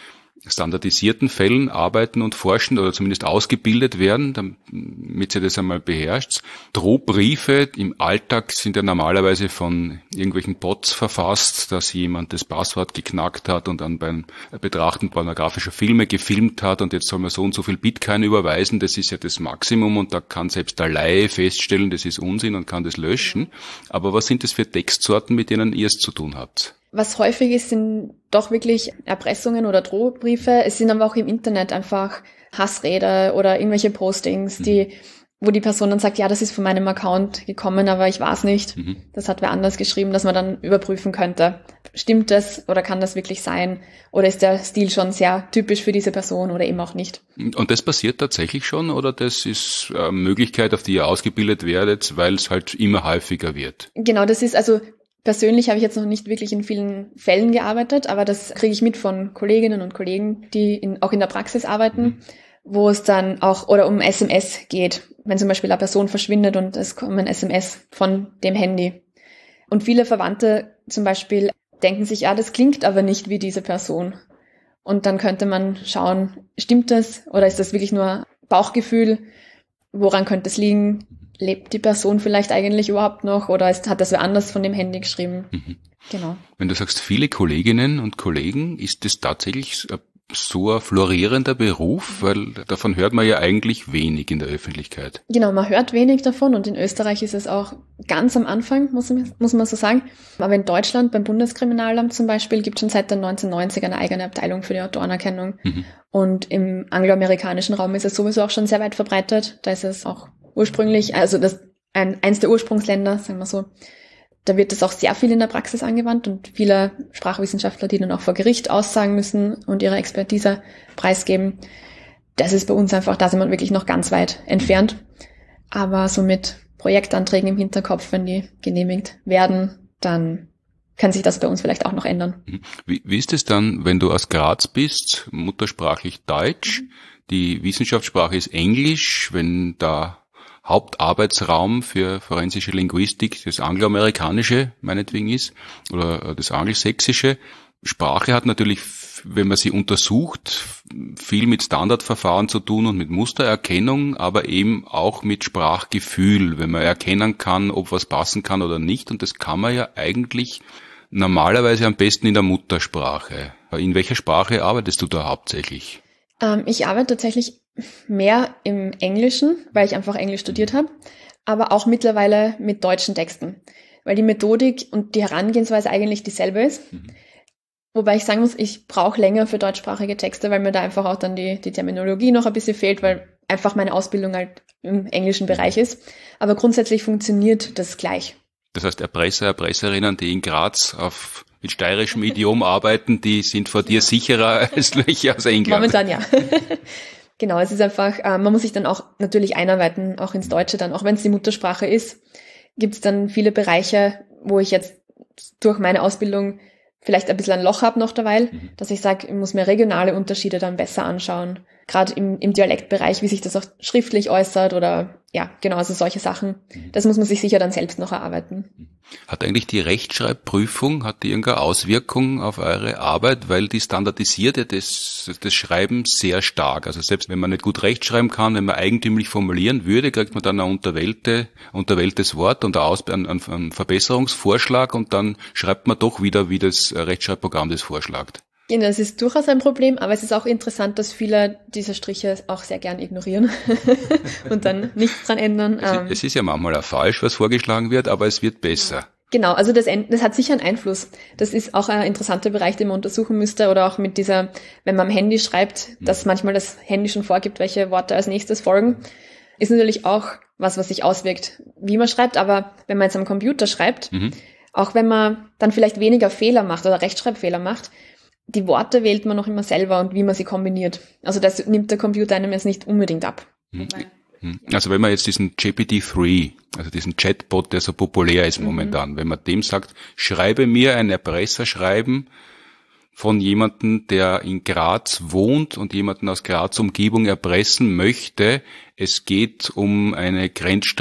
standardisierten Fällen arbeiten und forschen oder zumindest ausgebildet werden, damit sie das einmal beherrscht. Drohbriefe im Alltag sind ja normalerweise von irgendwelchen Bots verfasst, dass jemand das Passwort geknackt hat und dann beim Betrachten pornografischer Filme gefilmt hat und jetzt soll man so und so viel Bitcoin überweisen. Das ist ja das Maximum und da kann selbst der Laie feststellen, das ist Unsinn und kann das löschen. Aber was sind das für Textsorten, mit denen ihr es zu tun habt? Was häufig ist, sind doch wirklich Erpressungen oder Drohbriefe. Es sind aber auch im Internet einfach Hassrede oder irgendwelche Postings, die, wo die Person dann sagt, ja, das ist von meinem Account gekommen, aber ich weiß nicht. Mhm. Das hat wer anders geschrieben, dass man dann überprüfen könnte. Stimmt das oder kann das wirklich sein? Oder ist der Stil schon sehr typisch für diese Person oder eben auch nicht? Und das passiert tatsächlich schon oder das ist eine Möglichkeit, auf die ihr ausgebildet werdet, weil es halt immer häufiger wird? Genau, das ist also... Persönlich habe ich jetzt noch nicht wirklich in vielen Fällen gearbeitet, aber das kriege ich mit von Kolleginnen und Kollegen, die in, auch in der Praxis arbeiten, mhm. wo es dann auch oder um S M S geht, wenn zum Beispiel eine Person verschwindet und es kommt ein S M S von dem Handy. Und viele Verwandte zum Beispiel denken sich, ja, das klingt aber nicht wie diese Person. Und dann könnte man schauen, stimmt das oder ist das wirklich nur Bauchgefühl? Woran könnte es liegen? Lebt die Person vielleicht eigentlich überhaupt noch oder ist, hat das wer anders von dem Handy geschrieben? Mhm. Genau. Wenn du sagst, viele Kolleginnen und Kollegen, ist das tatsächlich so ein florierender Beruf? Weil davon hört man ja eigentlich wenig in der Öffentlichkeit. Genau, man hört wenig davon und in Österreich ist es auch ganz am Anfang, muss, muss man so sagen. Aber in Deutschland, beim Bundeskriminalamt zum Beispiel, gibt es schon seit den neunzehnhundertneunzig eine eigene Abteilung für die Autorenerkennung. Mhm. Und im angloamerikanischen Raum ist es sowieso auch schon sehr weit verbreitet. Da ist es auch ursprünglich, also das ein, eins der Ursprungsländer, sagen wir so, da wird das auch sehr viel in der Praxis angewandt und viele Sprachwissenschaftler, die dann auch vor Gericht aussagen müssen und ihre Expertise preisgeben. Das ist bei uns einfach, da sind wir wirklich noch ganz weit entfernt. Aber so mit Projektanträgen im Hinterkopf, wenn die genehmigt werden, dann kann sich das bei uns vielleicht auch noch ändern. Wie, wie ist es dann, wenn du aus Graz bist, muttersprachlich Deutsch, mhm. die Wissenschaftssprache ist Englisch, wenn da Hauptarbeitsraum für forensische Linguistik das angloamerikanische meinetwegen ist oder das angelsächsische. Sprache hat natürlich, wenn man sie untersucht, viel mit Standardverfahren zu tun und mit Mustererkennung, aber eben auch mit Sprachgefühl, wenn man erkennen kann, ob was passen kann oder nicht. Und das kann man ja eigentlich normalerweise am besten in der Muttersprache. In welcher Sprache arbeitest du da hauptsächlich? Ähm, ich arbeite tatsächlich mehr im Englischen, weil ich einfach Englisch studiert habe, aber auch mittlerweile mit deutschen Texten, weil die Methodik und die Herangehensweise eigentlich dieselbe ist. Mhm. Wobei ich sagen muss, ich brauche länger für deutschsprachige Texte, weil mir da einfach auch dann die, die Terminologie noch ein bisschen fehlt, weil einfach meine Ausbildung halt im englischen Bereich ist. Aber grundsätzlich funktioniert das gleich. Das heißt, Erpresser, Erpresserinnen, die in Graz auf mit steirischem Idiom arbeiten, die sind vor dir sicherer als welche aus England. Momentan ja. Genau, es ist einfach, äh, man muss sich dann auch natürlich einarbeiten, auch ins Deutsche dann, auch wenn es die Muttersprache ist, gibt es dann viele Bereiche, wo ich jetzt durch meine Ausbildung vielleicht ein bisschen ein Loch habe noch derweil, mhm. dass ich sage, ich muss mir regionale Unterschiede dann besser anschauen. Gerade im, im Dialektbereich, wie sich das auch schriftlich äußert oder ja, genau, also solche Sachen. Das muss man sich sicher dann selbst noch erarbeiten. Hat eigentlich die Rechtschreibprüfung, hat die irgendeine Auswirkung auf eure Arbeit? Weil die standardisiert ja das, das Schreiben sehr stark. Also selbst wenn man nicht gut rechtschreiben kann, wenn man eigentümlich formulieren würde, kriegt man dann ein unterwählte, unterwähltes Wort und einen, einen, einen Verbesserungsvorschlag und dann schreibt man doch wieder, wie das Rechtschreibprogramm das vorschlägt. Ja, das ist durchaus ein Problem, aber es ist auch interessant, dass viele diese Striche auch sehr gern ignorieren und dann nichts dran ändern. Es ist, es ist ja manchmal auch falsch, was vorgeschlagen wird, aber es wird besser. Genau, also das, das hat sicher einen Einfluss. Das ist auch ein interessanter Bereich, den man untersuchen müsste oder auch mit dieser, wenn man am Handy schreibt, dass manchmal das Handy schon vorgibt, welche Worte als nächstes folgen, ist natürlich auch was, was sich auswirkt, wie man schreibt, aber wenn man jetzt am Computer schreibt, mhm. auch wenn man dann vielleicht weniger Fehler macht oder Rechtschreibfehler macht, die Worte wählt man noch immer selber und wie man sie kombiniert. Also das nimmt der Computer einem jetzt nicht unbedingt ab. Also wenn man jetzt diesen G P T drei, also diesen Chatbot, der so populär ist momentan, mhm. wenn man dem sagt, schreibe mir ein Erpresserschreiben von jemandem, der in Graz wohnt und jemanden aus Graz Umgebung erpressen möchte, es geht um eine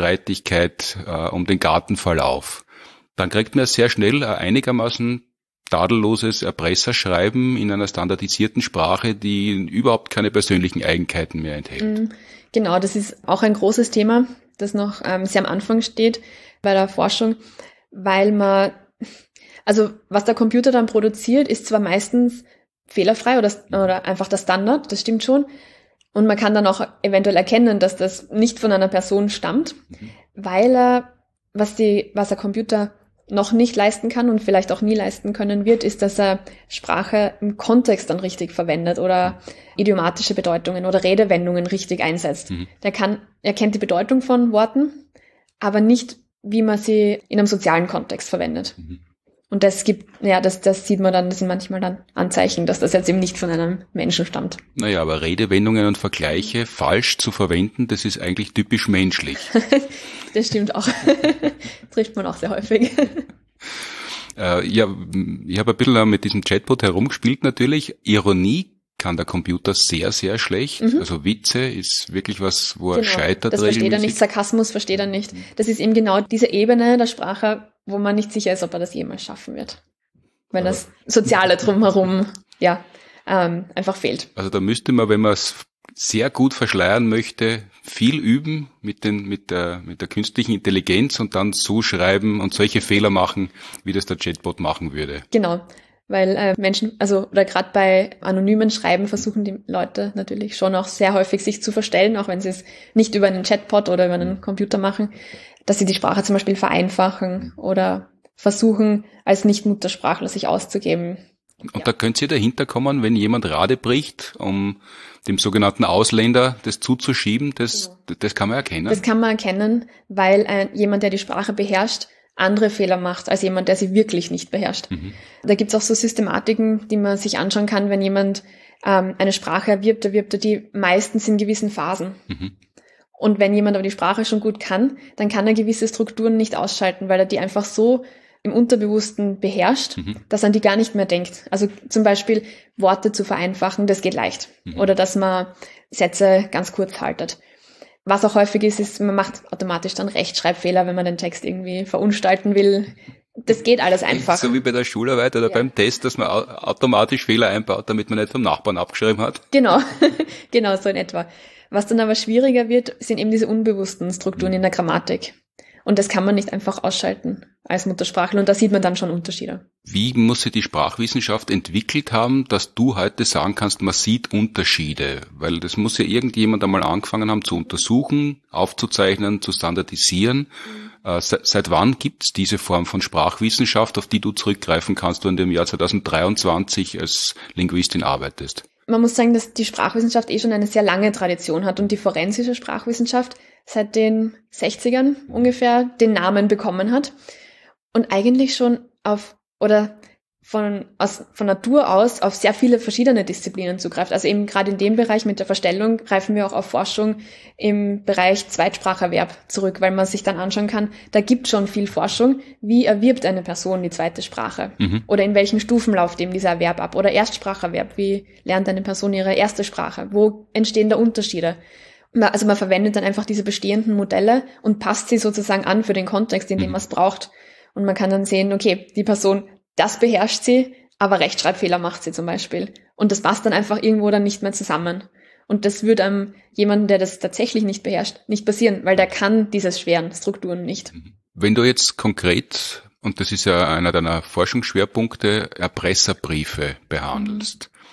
Grenzstreitigkeit, äh, um den Gartenverlauf, dann kriegt man sehr schnell einigermaßen tadelloses Erpresserschreiben in einer standardisierten Sprache, die überhaupt keine persönlichen Eigenheiten mehr enthält. Genau, das ist auch ein großes Thema, das noch ähm, sehr am Anfang steht bei der Forschung, weil man, also was der Computer dann produziert, ist zwar meistens fehlerfrei oder, oder einfach der Standard, das stimmt schon, und man kann dann auch eventuell erkennen, dass das nicht von einer Person stammt, mhm. weil er, was die, was der Computer noch nicht leisten kann und vielleicht auch nie leisten können wird, ist, dass er Sprache im Kontext dann richtig verwendet oder idiomatische Bedeutungen oder Redewendungen richtig einsetzt. Mhm. Der kann, er kennt die Bedeutung von Worten, aber nicht, wie man sie in einem sozialen Kontext verwendet. Mhm. Und das gibt, ja, das, das sieht man dann, das sind manchmal dann Anzeichen, dass das jetzt eben nicht von einem Menschen stammt. Naja, aber Redewendungen und Vergleiche falsch zu verwenden, das ist eigentlich typisch menschlich. Das stimmt auch. Trifft man auch sehr häufig. Äh, ja, ich habe ein bisschen mit diesem Chatbot herumgespielt natürlich. Ironie kann der Computer sehr, sehr schlecht. Mhm. Also Witze ist wirklich was, wo er genau, scheitert. Das versteht er nicht, Sarkasmus versteht er nicht. Das ist eben genau diese Ebene der Sprache, wo man nicht sicher ist, ob er das jemals schaffen wird. Weil das Soziale drumherum, ja, ähm, einfach fehlt. Also da müsste man, wenn man es sehr gut verschleiern möchte, viel üben mit den, mit der, mit der künstlichen Intelligenz und dann so schreiben und solche Fehler machen, wie das der Chatbot machen würde. Genau. Weil äh, Menschen, also oder gerade bei anonymen Schreiben versuchen die Leute natürlich schon auch sehr häufig sich zu verstellen, auch wenn sie es nicht über einen Chatbot oder über einen Computer machen, dass sie die Sprache zum Beispiel vereinfachen oder versuchen, als Nicht-Muttersprachler sich auszugeben. Und ja. Da könnt ihr dahinter kommen, wenn jemand Rade bricht, um dem sogenannten Ausländer das zuzuschieben, das, genau. das kann man erkennen. Das kann man erkennen, weil äh, jemand, der die Sprache beherrscht, andere Fehler macht als jemand, der sie wirklich nicht beherrscht. Mhm. Da gibt's auch so Systematiken, die man sich anschauen kann, wenn jemand ähm, eine Sprache erwirbt, erwirbt er die meistens in gewissen Phasen. Mhm. Und wenn jemand aber die Sprache schon gut kann, dann kann er gewisse Strukturen nicht ausschalten, weil er die einfach so im Unterbewussten beherrscht, mhm. dass er an die gar nicht mehr denkt. Also zum Beispiel Worte zu vereinfachen, das geht leicht. Mhm. Oder dass man Sätze ganz kurz haltet. Was auch häufig ist, ist, man macht automatisch dann Rechtschreibfehler, wenn man den Text irgendwie verunstalten will. Das geht alles einfach. So wie bei der Schularbeit oder ja. beim Test, dass man automatisch Fehler einbaut, damit man nicht vom Nachbarn abgeschrieben hat. Genau, genau so in etwa. Was dann aber schwieriger wird, sind eben diese unbewussten Strukturen in der Grammatik. Und das kann man nicht einfach ausschalten als Muttersprachler. Und da sieht man dann schon Unterschiede. Wie muss sich die Sprachwissenschaft entwickelt haben, dass du heute sagen kannst, man sieht Unterschiede? Weil das muss ja irgendjemand einmal angefangen haben zu untersuchen, aufzuzeichnen, zu standardisieren. Mhm. Äh, se- seit wann gibt es diese Form von Sprachwissenschaft, auf die du zurückgreifen kannst, wenn du im Jahr zweitausenddreiundzwanzig als Linguistin arbeitest? Man muss sagen, dass die Sprachwissenschaft eh schon eine sehr lange Tradition hat und die forensische Sprachwissenschaft seit den sechzigern ungefähr den Namen bekommen hat und eigentlich schon auf oder von, aus, von Natur aus auf sehr viele verschiedene Disziplinen zugreift. Also eben gerade in dem Bereich mit der Verstellung greifen wir auch auf Forschung im Bereich Zweitspracherwerb zurück, weil man sich dann anschauen kann, da gibt schon viel Forschung, wie erwirbt eine Person die zweite Sprache mhm. oder in welchen Stufen läuft eben dieser Erwerb ab oder Erstspracherwerb, wie lernt eine Person ihre erste Sprache, wo entstehen da Unterschiede? Also man verwendet dann einfach diese bestehenden Modelle und passt sie sozusagen an für den Kontext, in dem mhm. man es braucht. Und man kann dann sehen, okay, die Person, das beherrscht sie, aber Rechtschreibfehler macht sie zum Beispiel. Und das passt dann einfach irgendwo dann nicht mehr zusammen. Und das würde einem jemanden, der das tatsächlich nicht beherrscht, nicht passieren, weil der kann diese schweren Strukturen nicht. Wenn du jetzt konkret, und das ist ja einer deiner Forschungsschwerpunkte, Erpresserbriefe behandelst, mhm.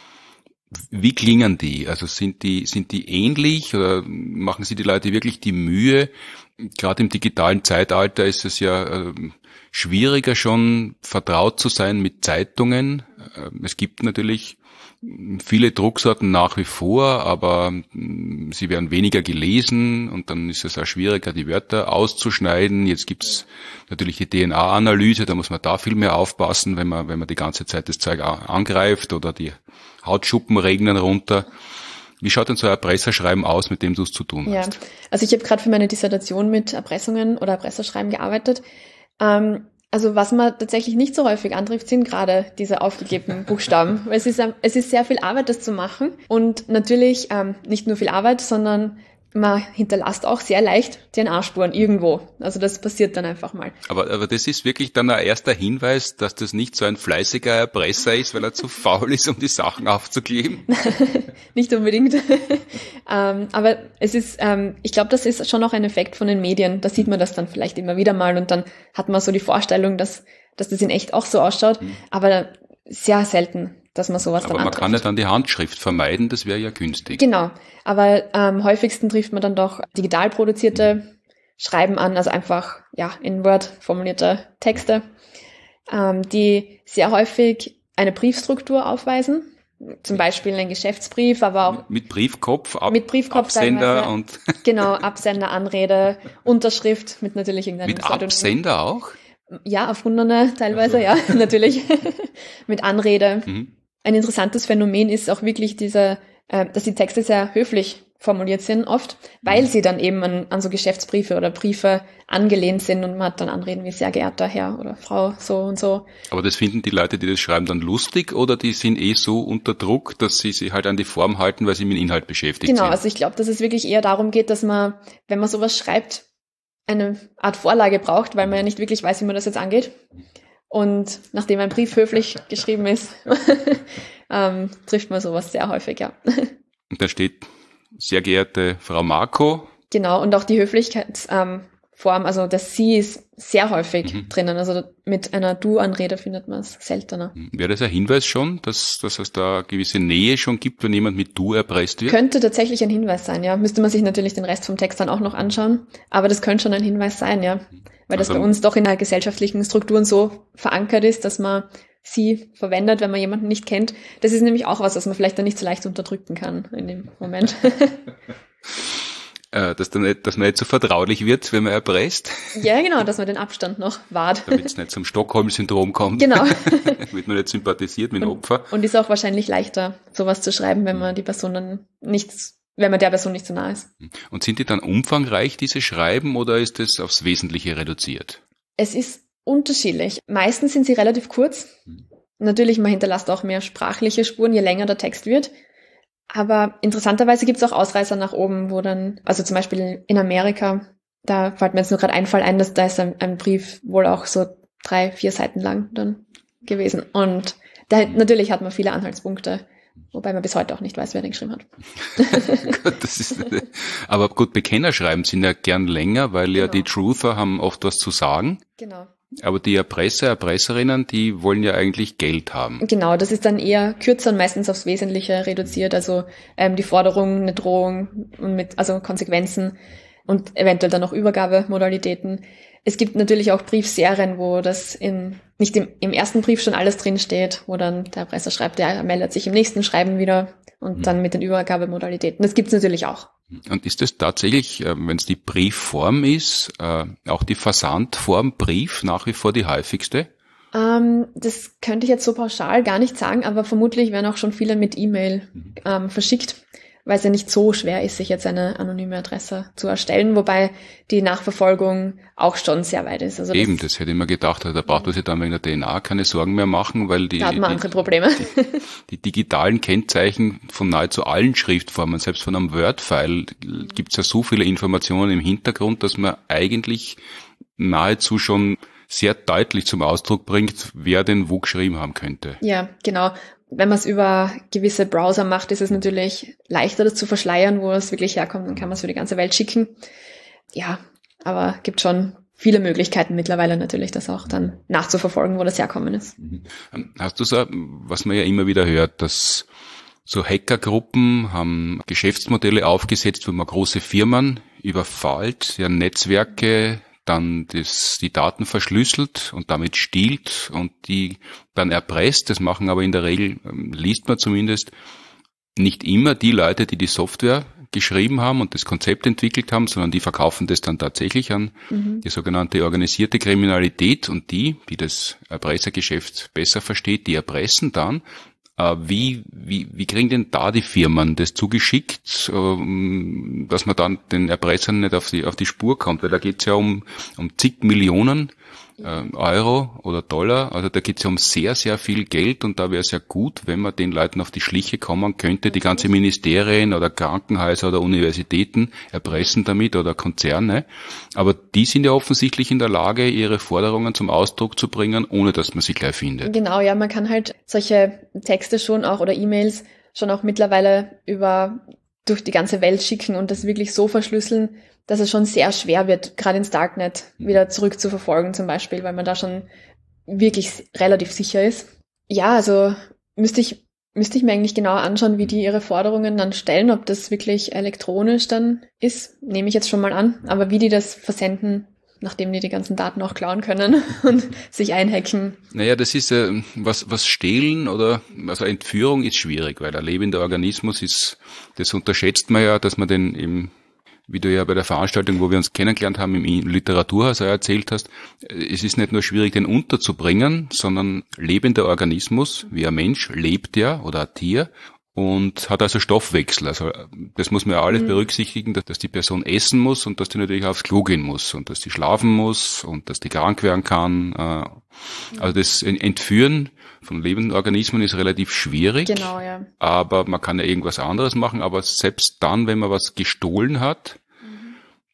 wie klingen die? Also sind die, sind die ähnlich oder machen sich die Leute wirklich die Mühe? Gerade im digitalen Zeitalter ist es ja äh, schwieriger schon vertraut zu sein mit Zeitungen. Äh, es gibt natürlich viele Drucksorten nach wie vor, aber mh, sie werden weniger gelesen und dann ist es auch schwieriger, die Wörter auszuschneiden. Jetzt gibt's natürlich die D N A-Analyse, da muss man da viel mehr aufpassen, wenn man, wenn man die ganze Zeit das Zeug angreift oder die Hautschuppen regnen runter. Wie schaut denn so ein Erpresserschreiben aus, mit dem du es zu tun hast? Ja, also ich habe gerade für meine Dissertation mit Erpressungen oder Erpresserschreiben gearbeitet. Ähm, also was man tatsächlich nicht so häufig antrifft, sind gerade diese aufgegebenen Buchstaben. Weil es ist, es ist sehr viel Arbeit, das zu machen. Und natürlich ähm, nicht nur viel Arbeit, sondern man hinterlässt auch sehr leicht D N A-Spuren irgendwo. Also das passiert dann einfach mal. Aber, aber das ist wirklich dann ein erster Hinweis, dass das nicht so ein fleißiger Erpresser ist, weil er zu faul ist, um die Sachen aufzukleben? Nicht unbedingt. ähm, aber es ist, ähm, ich glaube, das ist schon auch ein Effekt von den Medien. Da sieht man das dann vielleicht immer wieder mal und dann hat man so die Vorstellung, dass, dass das in echt auch so ausschaut. Mhm. Aber sehr selten, dass man sowas aber dann man antrifft. kann ja dann die Handschrift vermeiden, das wäre ja günstig. Genau, aber am ähm, häufigsten trifft man dann doch digital produzierte mhm. Schreiben an, also einfach ja in Word formulierte Texte, ähm, die sehr häufig eine Briefstruktur aufweisen, zum Beispiel ein Geschäftsbrief, aber auch mit Briefkopf, ab, mit Briefkopf Absender und genau, Absender, Anrede, Unterschrift mit natürlich irgendeinem mit Absender auch? Ja, erfundene teilweise, also. Ja, natürlich. Mit Anrede. Mhm. Ein interessantes Phänomen ist auch wirklich diese, äh, dass die Texte sehr höflich formuliert sind oft, weil mhm. sie dann eben an, an so Geschäftsbriefe oder Briefe angelehnt sind und man hat dann Anreden wie sehr geehrter Herr oder Frau so und so. Aber das finden die Leute, die das schreiben, dann lustig oder die sind eh so unter Druck, dass sie sich halt an die Form halten, weil sie mit dem Inhalt beschäftigt genau, sind? Genau, also ich glaube, dass es wirklich eher darum geht, dass man, wenn man sowas schreibt, eine Art Vorlage braucht, weil man ja nicht wirklich weiß, wie man das jetzt angeht. Und nachdem ein Brief höflich geschrieben ist, ähm, trifft man sowas sehr häufig, ja. Und da steht, sehr geehrte Frau Marco. Genau, und auch die Höflichkeitsform, ähm, also das Sie ist sehr häufig mhm. drinnen. Also mit einer Du-Anrede findet man es seltener. Wäre das ein Hinweis schon, dass, dass es da gewisse Nähe schon gibt, wenn jemand mit Du erpresst wird? Könnte tatsächlich ein Hinweis sein, ja. Müsste man sich natürlich den Rest vom Text dann auch noch anschauen. Aber das könnte schon ein Hinweis sein, ja. Weil das also, bei uns doch in der gesellschaftlichen Strukturen so verankert ist, dass man Sie verwendet, wenn man jemanden nicht kennt. Das ist nämlich auch was, was man vielleicht dann nicht so leicht unterdrücken kann in dem Moment. Äh, dass, dann nicht, dass man nicht so vertraulich wird, wenn man erpresst. Ja, genau, dass man den Abstand noch wahrt. Damit es nicht zum Stockholm-Syndrom kommt. Genau. Wird man nicht sympathisiert mit dem und, Opfer. Und ist auch wahrscheinlich leichter, sowas zu schreiben, wenn man die Person dann nicht, wenn man der Person nicht so nah ist. Und sind die dann umfangreich, diese Schreiben, oder ist es aufs Wesentliche reduziert? Es ist unterschiedlich. Meistens sind sie relativ kurz. Hm. Natürlich, man hinterlässt auch mehr sprachliche Spuren, je länger der Text wird. Aber interessanterweise gibt es auch Ausreißer nach oben, wo dann, also zum Beispiel in Amerika, da fällt mir jetzt nur gerade ein Fall ein, dass da ist ein, ein Brief wohl auch so drei, vier Seiten lang dann gewesen. Und da natürlich hat man viele Anhaltspunkte, wobei man bis heute auch nicht weiß, wer den geschrieben hat. Gut, das ist, aber gut, Bekennerschreiben sind ja gern länger, weil ja genau. Die Truther haben oft was zu sagen. Genau. Aber die Erpresser, Erpresserinnen, die wollen ja eigentlich Geld haben. Genau, das ist dann eher kürzer und meistens aufs Wesentliche reduziert. Also ähm, die Forderung, eine Drohung und mit also Konsequenzen und eventuell dann noch Übergabemodalitäten. Es gibt natürlich auch Briefserien, wo das in, nicht im, im ersten Brief schon alles drin steht, wo dann der Erpresser schreibt, ja, er meldet sich im nächsten Schreiben wieder und mhm. dann mit den Übergabemodalitäten. Das gibt's natürlich auch. Und ist es tatsächlich, wenn es die Briefform ist, auch die Versandform Brief nach wie vor die häufigste? Ähm, das könnte ich jetzt so pauschal gar nicht sagen, aber vermutlich werden auch schon viele mit E-Mail mhm. ähm, verschickt, weil es ja nicht so schwer ist, sich jetzt eine anonyme Adresse zu erstellen, wobei die Nachverfolgung auch schon sehr weit ist. Also Eben, das, das hätte ich mir gedacht, da braucht man sich dann wegen der D N A keine Sorgen mehr machen, weil die, da hat man die, andere Probleme. Die, die digitalen Kennzeichen von nahezu allen Schriftformen, selbst von einem Word-File, gibt es ja so viele Informationen im Hintergrund, dass man eigentlich nahezu schon sehr deutlich zum Ausdruck bringt, wer den wo geschrieben haben könnte. Ja, genau. Wenn man es über gewisse Browser macht, ist es natürlich leichter, das zu verschleiern, wo es wirklich herkommt, dann kann man es für die ganze Welt schicken. Ja, aber gibt schon viele Möglichkeiten mittlerweile natürlich, das auch dann nachzuverfolgen, wo das herkommen ist. Hast du so, was man ja immer wieder hört, dass so Hackergruppen haben Geschäftsmodelle aufgesetzt, wo man große Firmen überfällt, ja Netzwerke, dann das, die Daten verschlüsselt und damit stiehlt und die dann erpresst. Das machen aber in der Regel, liest man zumindest, nicht immer die Leute, die die Software geschrieben haben und das Konzept entwickelt haben, sondern die verkaufen das dann tatsächlich an mhm. die sogenannte organisierte Kriminalität, und die, die das Erpressergeschäft besser versteht, die erpressen dann. Wie, wie, wie kriegen denn da die Firmen das zugeschickt, dass man dann den Erpressern nicht auf die, auf die Spur kommt? Weil da geht's ja um, um zig Millionen äh, Euro oder Dollar. Also da geht es ja um sehr, sehr viel Geld und da wäre es ja gut, wenn man den Leuten auf die Schliche kommen könnte, die ganze Ministerien oder Krankenhäuser oder Universitäten erpressen damit oder Konzerne. Aber die sind ja offensichtlich in der Lage, ihre Forderungen zum Ausdruck zu bringen, ohne dass man sie gleich findet. Genau, ja, man kann halt solche Texte schon auch oder E-Mails schon auch mittlerweile über durch die ganze Welt schicken und das wirklich so verschlüsseln, dass es schon sehr schwer wird, gerade ins Darknet wieder zurück zu verfolgen zum Beispiel, weil man da schon wirklich relativ sicher ist. Ja, also müsste ich, müsste ich mir eigentlich genauer anschauen, wie die ihre Forderungen dann stellen, ob das wirklich elektronisch dann ist, nehme ich jetzt schon mal an, aber wie die das versenden, nachdem die die ganzen Daten auch klauen können und sich einhacken. Naja, das ist äh, was was Stehlen oder also Entführung ist schwierig, weil ein lebender Organismus ist, das unterschätzt man ja, dass man den eben, wie du ja bei der Veranstaltung, wo wir uns kennengelernt haben, im Literaturhaus erzählt hast, es ist nicht nur schwierig, den unterzubringen, sondern lebender Organismus, wie ein Mensch, lebt ja oder ein Tier und hat also Stoffwechsel. Also das muss man ja alles mhm. berücksichtigen, dass, dass die Person essen muss und dass die natürlich aufs Klo gehen muss und dass die schlafen muss und dass die krank werden kann. Also das Entführen von lebenden Organismen ist relativ schwierig. Genau, ja. Aber man kann ja irgendwas anderes machen. Aber selbst dann, wenn man was gestohlen hat, mhm.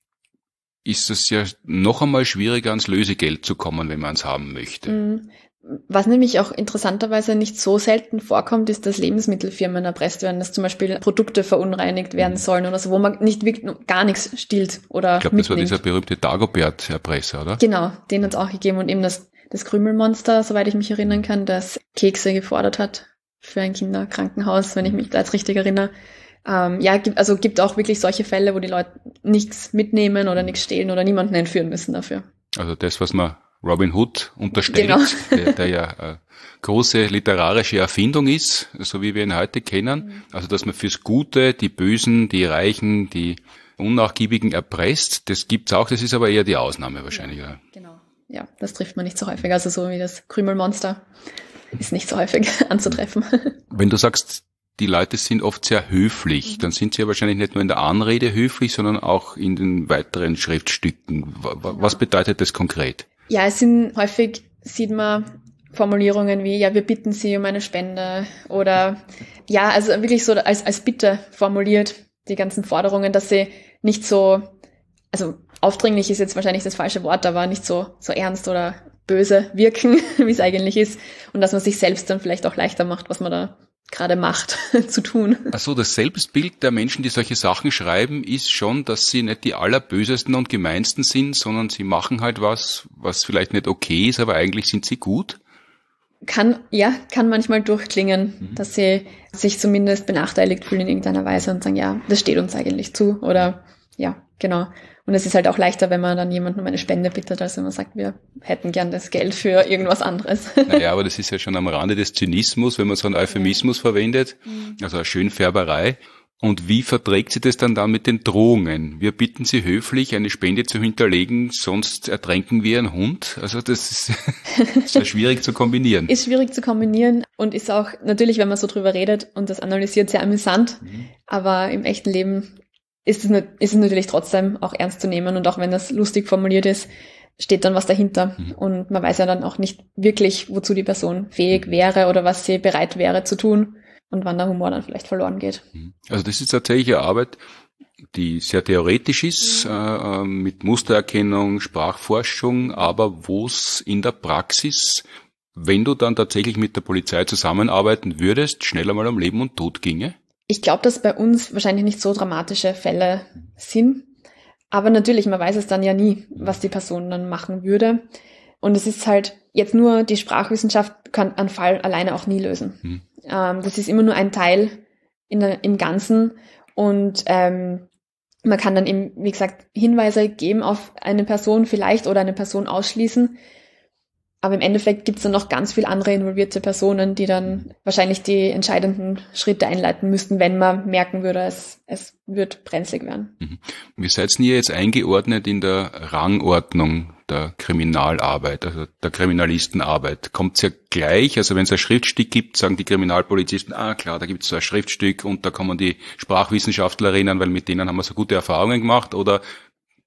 ist es ja noch einmal schwieriger, ans Lösegeld zu kommen, wenn man es haben möchte. Mhm. Was nämlich auch interessanterweise nicht so selten vorkommt, ist, dass Lebensmittelfirmen erpresst werden, dass zum Beispiel Produkte verunreinigt werden sollen oder so, wo man nicht wirklich gar nichts stiehlt oder Ich glaube, das war dieser berühmte Dagobert-Erpresser, oder? Genau, den hat es auch gegeben und eben das, das Krümelmonster, soweit ich mich erinnern kann, das Kekse gefordert hat für ein Kinderkrankenhaus, wenn ich mich da jetzt richtig erinnere. Ähm, ja, gibt, also gibt auch wirklich solche Fälle, wo die Leute nichts mitnehmen oder nichts stehlen oder niemanden entführen müssen dafür. Also das, was man Robin Hood unterstellt, genau. der, der ja eine große literarische Erfindung ist, so wie wir ihn heute kennen. Also dass man fürs Gute die Bösen, die Reichen, die Unnachgiebigen erpresst, das gibt's auch, das ist aber eher die Ausnahme wahrscheinlich. Ja, genau. Ja, das trifft man nicht so häufig. Also so wie das Krümelmonster ist nicht so häufig anzutreffen. Wenn du sagst, die Leute sind oft sehr höflich, dann sind sie ja wahrscheinlich nicht nur in der Anrede höflich, sondern auch in den weiteren Schriftstücken. Was bedeutet das konkret? Ja, es sind häufig, sieht man Formulierungen wie, ja, wir bitten Sie um eine Spende oder, ja, also wirklich so als, als Bitte formuliert, die ganzen Forderungen, dass sie nicht so, also aufdringlich ist jetzt wahrscheinlich das falsche Wort, aber nicht so, so ernst oder böse wirken, wie es eigentlich ist und dass man sich selbst dann vielleicht auch leichter macht, was man da gerade macht, zu tun. Ach so, das Selbstbild der Menschen, die solche Sachen schreiben, ist schon, dass sie nicht die allerbösesten und gemeinsten sind, sondern sie machen halt was, was vielleicht nicht okay ist, aber eigentlich sind sie gut. Kann, ja, kann manchmal durchklingen, mhm. dass sie sich zumindest benachteiligt fühlen in irgendeiner Weise und sagen, ja, das steht uns eigentlich zu oder ja, genau. Und es ist halt auch leichter, wenn man dann jemanden um eine Spende bittet, als wenn man sagt, wir hätten gern das Geld für irgendwas anderes. Naja, aber das ist ja schon am Rande des Zynismus, wenn man so einen Euphemismus ja. verwendet, also eine Schönfärberei. Und wie verträgt sie das dann dann mit den Drohungen? Wir bitten Sie höflich, eine Spende zu hinterlegen, sonst ertränken wir einen Hund. Also das ist, ist ja schwierig zu kombinieren. Ist schwierig zu kombinieren und ist auch natürlich, wenn man so drüber redet und das analysiert, sehr amüsant. Mhm. Aber im echten Leben ist es, ist es natürlich trotzdem auch ernst zu nehmen und auch wenn das lustig formuliert ist, steht dann was dahinter. Mhm. Und man weiß ja dann auch nicht wirklich, wozu die Person fähig wäre oder was sie bereit wäre zu tun und wann der Humor dann vielleicht verloren geht. Also das ist tatsächlich eine Arbeit, die sehr theoretisch ist, mhm. äh, mit Mustererkennung, Sprachforschung, aber wo es in der Praxis, wenn du dann tatsächlich mit der Polizei zusammenarbeiten würdest, schneller mal um Leben und Tod ginge? Ich glaube, dass bei uns wahrscheinlich nicht so dramatische Fälle sind. Aber natürlich, man weiß es dann ja nie, was die Person dann machen würde. Und es ist halt jetzt nur, die Sprachwissenschaft kann einen Fall alleine auch nie lösen. Mhm. Ähm, das ist immer nur ein Teil in der, im Ganzen. Und ähm, man kann dann eben, wie gesagt, Hinweise geben auf eine Person vielleicht oder eine Person ausschließen. Aber im Endeffekt gibt es dann noch ganz viele andere involvierte Personen, die dann wahrscheinlich die entscheidenden Schritte einleiten müssten, wenn man merken würde, es, es wird brenzlig werden. Mhm. Wie seid ihr jetzt eingeordnet in der Rangordnung der Kriminalarbeit, also der Kriminalistenarbeit? Kommt es ja gleich, also wenn es ein Schriftstück gibt, sagen die Kriminalpolizisten, ah klar, da gibt es so ein Schriftstück und da kommen die Sprachwissenschaftlerinnen, weil mit denen haben wir so gute Erfahrungen gemacht, oder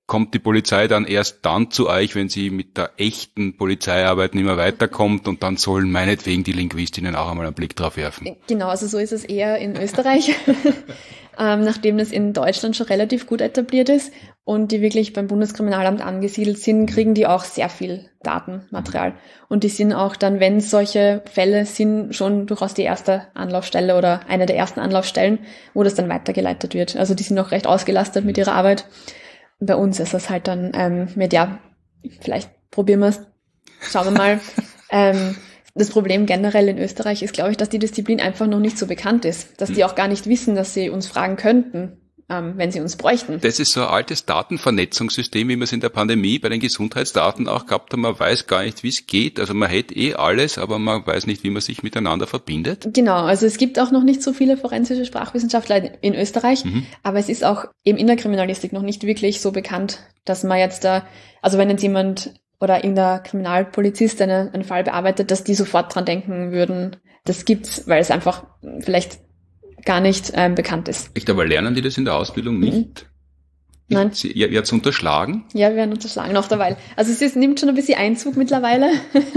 kommt die Polizei dann erst dann zu euch, wenn sie mit der echten Polizeiarbeit nicht mehr weiterkommt und dann sollen meinetwegen die Linguistinnen auch einmal einen Blick drauf werfen? Genau, also so ist es eher in Österreich, ähm, nachdem das in Deutschland schon relativ gut etabliert ist und die wirklich beim Bundeskriminalamt angesiedelt sind, kriegen die auch sehr viel Datenmaterial. Und die sind auch dann, wenn solche Fälle sind, schon durchaus die erste Anlaufstelle oder eine der ersten Anlaufstellen, wo das dann weitergeleitet wird. Also die sind auch recht ausgelastet mit ihrer Arbeit. Bei uns ist das halt dann ähm, mit, ja, vielleicht probieren wir es, schauen wir mal. ähm, das Problem generell in Österreich ist, glaube ich, dass die Disziplin einfach noch nicht so bekannt ist. Dass die auch gar nicht wissen, dass sie uns fragen könnten, ähm, wenn sie uns bräuchten. Das ist so ein altes Datenvernetzungssystem, wie wir es in der Pandemie bei den Gesundheitsdaten auch gehabt haben. Man weiß gar nicht, wie es geht. Also man hätte eh alles, aber man weiß nicht, wie man sich miteinander verbindet. Genau, also es gibt auch noch nicht so viele forensische Sprachwissenschaftler in Österreich, mhm. aber es ist auch eben in der Kriminalistik noch nicht wirklich so bekannt, dass man jetzt da, also wenn jetzt jemand oder irgendein Kriminalpolizist einen, einen Fall bearbeitet, dass die sofort dran denken würden, das gibt's, weil es einfach vielleicht gar nicht ähm, bekannt ist. Echt, aber lernen die das in der Ausbildung nicht? Mhm. Nein. Ich, ihr werdet unterschlagen? Ja, wir werden unterschlagen noch derweil. Also es ist, nimmt schon ein bisschen Einzug mittlerweile.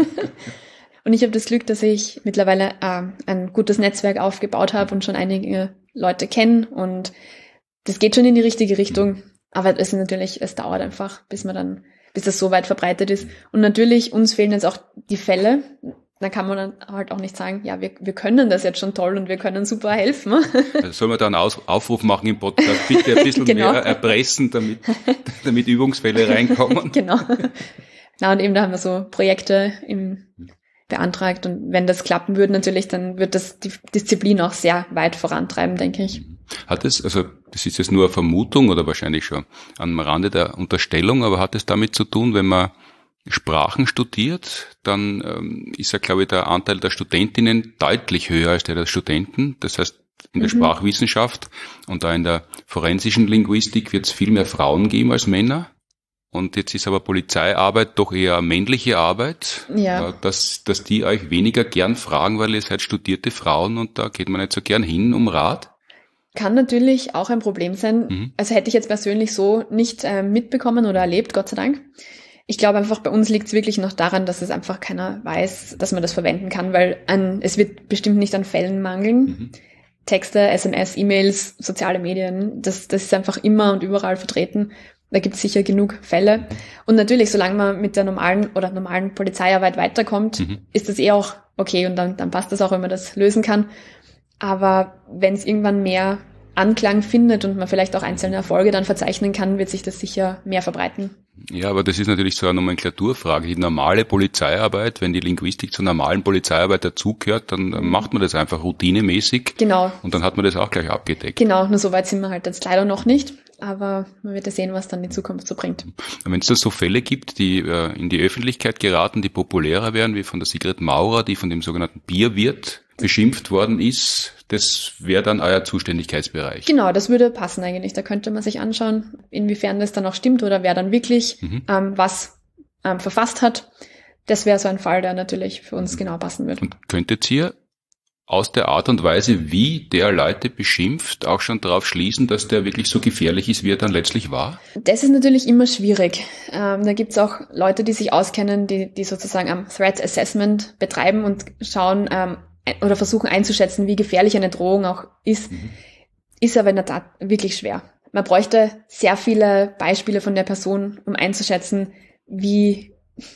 Und ich habe das Glück, dass ich mittlerweile äh, ein gutes Netzwerk aufgebaut habe und schon einige Leute kenne. Und das geht schon in die richtige Richtung. Aber es ist natürlich, es dauert einfach, bis man dann, bis das so weit verbreitet ist. Und natürlich, uns fehlen jetzt auch die Fälle. Dann kann man dann halt auch nicht sagen, ja, wir, wir können das jetzt schon toll und wir können super helfen. Also soll man da einen Aus- Aufruf machen im Podcast, bitte ein bisschen genau. mehr erpressen, damit, damit Übungsfälle reinkommen. Genau. Na, und eben da haben wir so Projekte im, beantragt und wenn das klappen würde natürlich, dann wird das die Disziplin auch sehr weit vorantreiben, denke ich. Hat es, also das ist jetzt nur eine Vermutung oder wahrscheinlich schon am Rande der Unterstellung, aber hat es damit zu tun, wenn man Sprachen studiert, dann ähm, ist ja, glaube ich, der Anteil der Studentinnen deutlich höher als der der Studenten. Das heißt, in der mhm. Sprachwissenschaft und da in der forensischen Linguistik wird es viel mehr Frauen geben als Männer. Und jetzt ist aber Polizeiarbeit doch eher eine männliche Arbeit, ja. dass, dass die euch weniger gern fragen, weil ihr seid studierte Frauen und da geht man nicht so gern hin um Rat. Kann natürlich auch ein Problem sein. Mhm. Also hätte ich jetzt persönlich so nicht äh, mitbekommen oder erlebt, Gott sei Dank. Ich glaube einfach, bei uns liegt es wirklich noch daran, dass es einfach keiner weiß, dass man das verwenden kann, weil an, es wird bestimmt nicht an Fällen mangeln. Mhm. Texte, S M S, E-Mails, soziale Medien, das, das ist einfach immer und überall vertreten. Da gibt es sicher genug Fälle. Und natürlich, solange man mit der normalen oder normalen Polizeiarbeit weiterkommt, mhm. ist das eh auch okay und dann, dann passt das auch, wenn man das lösen kann. Aber wenn es irgendwann mehr Anklang findet und man vielleicht auch einzelne Erfolge dann verzeichnen kann, wird sich das sicher mehr verbreiten. Ja, aber das ist natürlich so eine Nomenklaturfrage. Die normale Polizeiarbeit, wenn die Linguistik zur normalen Polizeiarbeit dazugehört, dann macht man das einfach routinemäßig. Genau. Und dann hat man das auch gleich abgedeckt. Genau, nur so weit sind wir halt jetzt leider noch nicht. Aber man wird ja sehen, was dann die Zukunft so bringt. Wenn es da so Fälle gibt, die äh, in die Öffentlichkeit geraten, die populärer werden, wie von der Sigrid Maurer, die von dem sogenannten Bierwirt beschimpft worden ist, das wäre dann euer Zuständigkeitsbereich. Genau, das würde passen eigentlich. Da könnte man sich anschauen, inwiefern das dann auch stimmt oder wer dann wirklich mhm. ähm, was ähm, verfasst hat. Das wäre so ein Fall, der natürlich für uns genau passen würde. Und könntet ihr aus der Art und Weise, wie der Leute beschimpft, auch schon darauf schließen, dass der wirklich so gefährlich ist, wie er dann letztlich war? Das ist natürlich immer schwierig. Ähm, da gibt es auch Leute, die sich auskennen, die, die sozusagen am Threat Assessment betreiben und schauen ähm, oder versuchen einzuschätzen, wie gefährlich eine Drohung auch ist. Mhm. Ist aber in der Tat wirklich schwer. Man bräuchte sehr viele Beispiele von der Person, um einzuschätzen, wie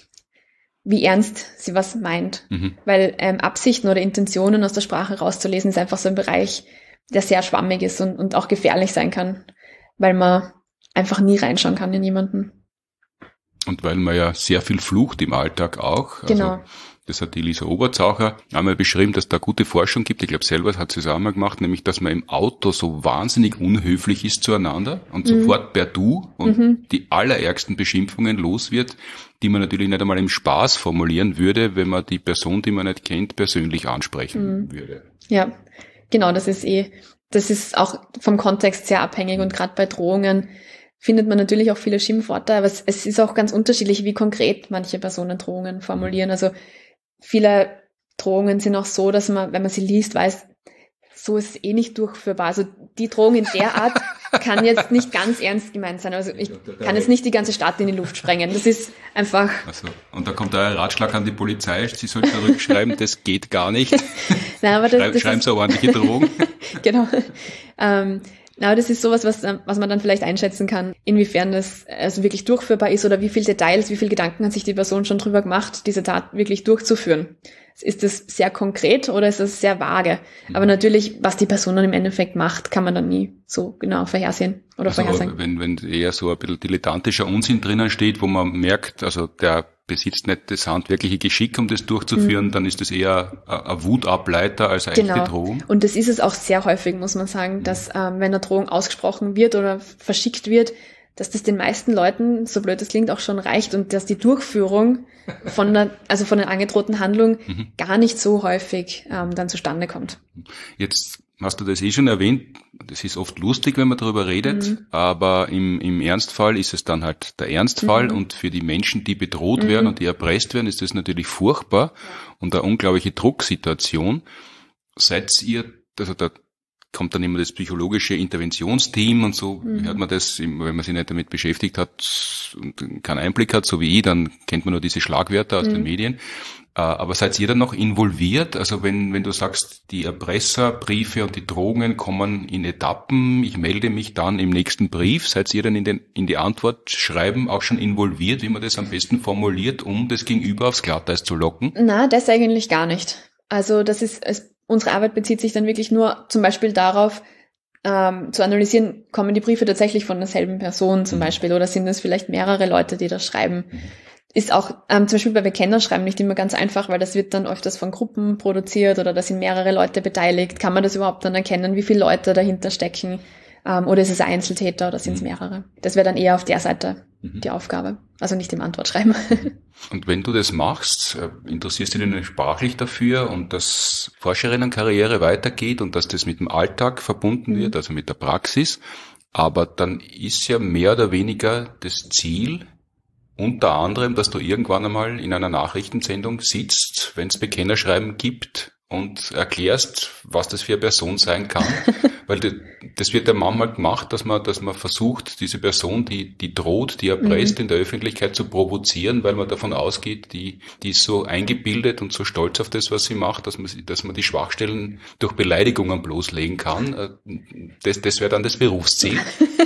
wie ernst sie was meint. Mhm. Weil ähm, Absichten oder Intentionen aus der Sprache rauszulesen, ist einfach so ein Bereich, der sehr schwammig ist und, und auch gefährlich sein kann, weil man einfach nie reinschauen kann in jemanden. Und weil man ja sehr viel flucht im Alltag auch. Genau. Also das hat die Lisa Oberzaucher einmal beschrieben, dass da gute Forschung gibt. Ich glaube, selber hat sie es auch mal gemacht, nämlich, dass man im Auto so wahnsinnig unhöflich ist zueinander und mhm. sofort per Du und mhm. die allerärgsten Beschimpfungen los wird, die man natürlich nicht einmal im Spaß formulieren würde, wenn man die Person, die man nicht kennt, persönlich ansprechen mhm. würde. Ja, genau, das ist eh, das ist auch vom Kontext sehr abhängig und gerade bei Drohungen findet man natürlich auch viele Schimpfworte, aber es, es ist auch ganz unterschiedlich, wie konkret manche Personen Drohungen formulieren. Also viele Drohungen sind auch so, dass man, wenn man sie liest, weiß, so ist es eh nicht durchführbar. Also die Drohung in der Art kann jetzt nicht ganz ernst gemeint sein. Also ich kann jetzt nicht die ganze Stadt in die Luft sprengen. Das ist einfach... Also, und da kommt da ein Ratschlag an die Polizei, sie soll zurückschreiben, das geht gar nicht. Nein, aber das, Schreib, das schreiben ist, Sie eine ordentliche Drohung. Genau. Ähm, na, aber das ist sowas, was, was man dann vielleicht einschätzen kann, inwiefern das also wirklich durchführbar ist oder wie viel Details, wie viel Gedanken hat sich die Person schon drüber gemacht, diese Tat wirklich durchzuführen. Ist das sehr konkret oder ist das sehr vage? Aber natürlich, was die Person dann im Endeffekt macht, kann man dann nie so genau vorhersehen oder also, vorhersagen. Wenn, wenn eher so ein bisschen dilettantischer Unsinn drinnen steht, wo man merkt, also der besitzt nicht das handwerkliche Geschick, um das durchzuführen, mhm. dann ist das eher ein Wutableiter als eine genau. echte Drohung. Und das ist es auch sehr häufig, muss man sagen, dass ähm, wenn eine Drohung ausgesprochen wird oder verschickt wird, dass das den meisten Leuten, so blöd das klingt, auch schon reicht und dass die Durchführung von der, also von der angedrohten Handlung mhm. gar nicht so häufig ähm, dann zustande kommt. Jetzt hast du das eh schon erwähnt, das ist oft lustig, wenn man darüber redet, mhm. aber im, im Ernstfall ist es dann halt der Ernstfall mhm. und für die Menschen, die bedroht mhm. werden und die erpresst werden, ist das natürlich furchtbar ja. und eine unglaubliche Drucksituation. Seid ihr, also da kommt dann immer das psychologische Interventionsteam und so, mhm. hört man das, wenn man sich nicht damit beschäftigt hat und keinen Einblick hat, so wie ich, dann kennt man nur diese Schlagwörter aus mhm. den Medien. Aber seid ihr dann noch involviert? Also wenn, wenn du sagst, die Erpresserbriefe und die Drohungen kommen in Etappen, ich melde mich dann im nächsten Brief, seid ihr dann in den, in die Antwort schreiben auch schon involviert, wie man das am besten formuliert, um das Gegenüber aufs Glatteis zu locken? Na, das eigentlich gar nicht. Also das ist, es, unsere Arbeit bezieht sich dann wirklich nur zum Beispiel darauf, ähm, zu analysieren, kommen die Briefe tatsächlich von derselben Person zum Beispiel oder sind es vielleicht mehrere Leute, die das schreiben? Ist auch ähm, zum Beispiel bei Bekennerschreiben nicht immer ganz einfach, weil das wird dann öfters von Gruppen produziert oder da sind mehrere Leute beteiligt. Kann man das überhaupt dann erkennen, wie viele Leute dahinter stecken? Ähm, oder ist es ein Einzeltäter oder sind es mehrere? Das wäre dann eher auf der Seite mhm. die Aufgabe, also nicht im Antwortschreiben. Und wenn du das machst, interessierst du dich dann sprachlich dafür und dass Forscherinnenkarriere weitergeht und dass das mit dem Alltag verbunden mhm. wird, also mit der Praxis. Aber dann ist ja mehr oder weniger das Ziel, unter anderem, dass du irgendwann einmal in einer Nachrichtensendung sitzt, wenn es Bekennerschreiben gibt und erklärst, was das für eine Person sein kann. Weil das, das wird ja manchmal gemacht, dass man, dass man versucht, diese Person, die, die droht, die erpresst, mhm. in der Öffentlichkeit zu provozieren, weil man davon ausgeht, die, die ist so eingebildet und so stolz auf das, was sie macht, dass man, dass man die Schwachstellen durch Beleidigungen bloßlegen kann. Das, das wäre dann das Berufsziel.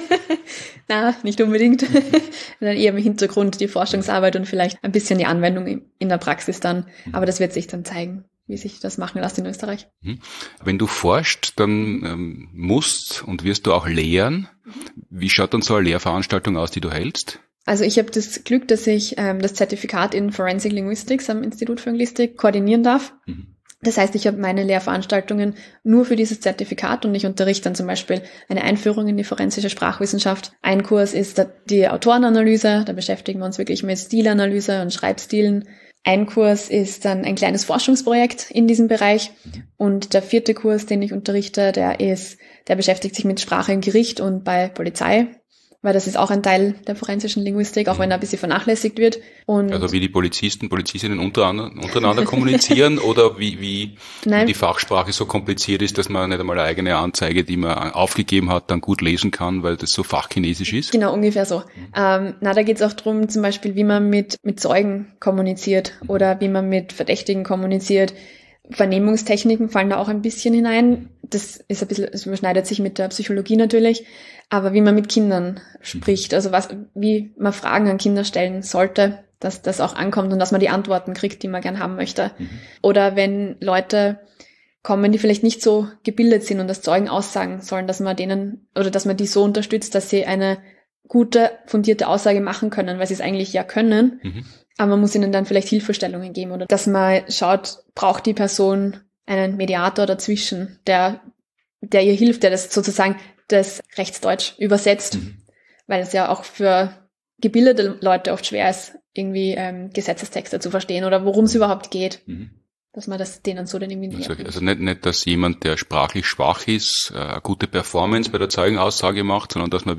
Na, nicht unbedingt. Dann eher im Hintergrund die Forschungsarbeit und vielleicht ein bisschen die Anwendung in der Praxis dann. Aber das wird sich dann zeigen, wie sich das machen lässt in Österreich. Wenn du forschst, dann ähm, musst und wirst du auch lehren. Wie schaut dann so eine Lehrveranstaltung aus, die du hältst? Also ich habe das Glück, dass ich ähm, das Zertifikat in Forensic Linguistics am Institut für Anglistik koordinieren darf. Mhm. Das heißt, ich habe meine Lehrveranstaltungen nur für dieses Zertifikat und ich unterrichte dann zum Beispiel eine Einführung in die forensische Sprachwissenschaft. Ein Kurs ist die Autorenanalyse, da beschäftigen wir uns wirklich mit Stilanalyse und Schreibstilen. Ein Kurs ist dann ein kleines Forschungsprojekt in diesem Bereich und der vierte Kurs, den ich unterrichte, der ist, der beschäftigt sich mit Sprache im Gericht und bei Polizei. Weil das ist auch ein Teil der forensischen Linguistik, auch wenn er ein bisschen vernachlässigt wird. Und also wie die Polizisten, Polizistinnen untereinander, untereinander kommunizieren oder wie, wie, wie die Fachsprache so kompliziert ist, dass man nicht einmal eine eigene Anzeige, die man aufgegeben hat, dann gut lesen kann, weil das so fachchinesisch ist? Genau, ungefähr so. Mhm. Ähm, na, da geht es auch darum, zum Beispiel, wie man mit, mit Zeugen kommuniziert oder wie man mit Verdächtigen kommuniziert. Vernehmungstechniken fallen da auch ein bisschen hinein. Das ist ein bisschen, es überschneidet sich mit der Psychologie natürlich, aber wie man mit Kindern spricht, also was, wie man Fragen an Kinder stellen sollte, dass das auch ankommt und dass man die Antworten kriegt, die man gern haben möchte. Mhm. Oder wenn Leute kommen, die vielleicht nicht so gebildet sind und das Zeugen aussagen sollen, dass man denen, oder dass man die so unterstützt, dass sie eine gute, fundierte Aussage machen können, weil sie es eigentlich ja können. Mhm. Aber man muss ihnen dann vielleicht Hilfestellungen geben oder dass man schaut, braucht die Person einen Mediator dazwischen, der, der ihr hilft, der das sozusagen das Rechtsdeutsch übersetzt, mhm. weil es ja auch für gebildete Leute oft schwer ist, irgendwie ähm, Gesetzestexte zu verstehen oder worum es überhaupt geht. Mhm. Dass man das denen so dann irgendwie also, also nicht, nicht, dass jemand, der sprachlich schwach ist, äh, eine gute Performance bei der Zeugenaussage macht, sondern dass man wirklich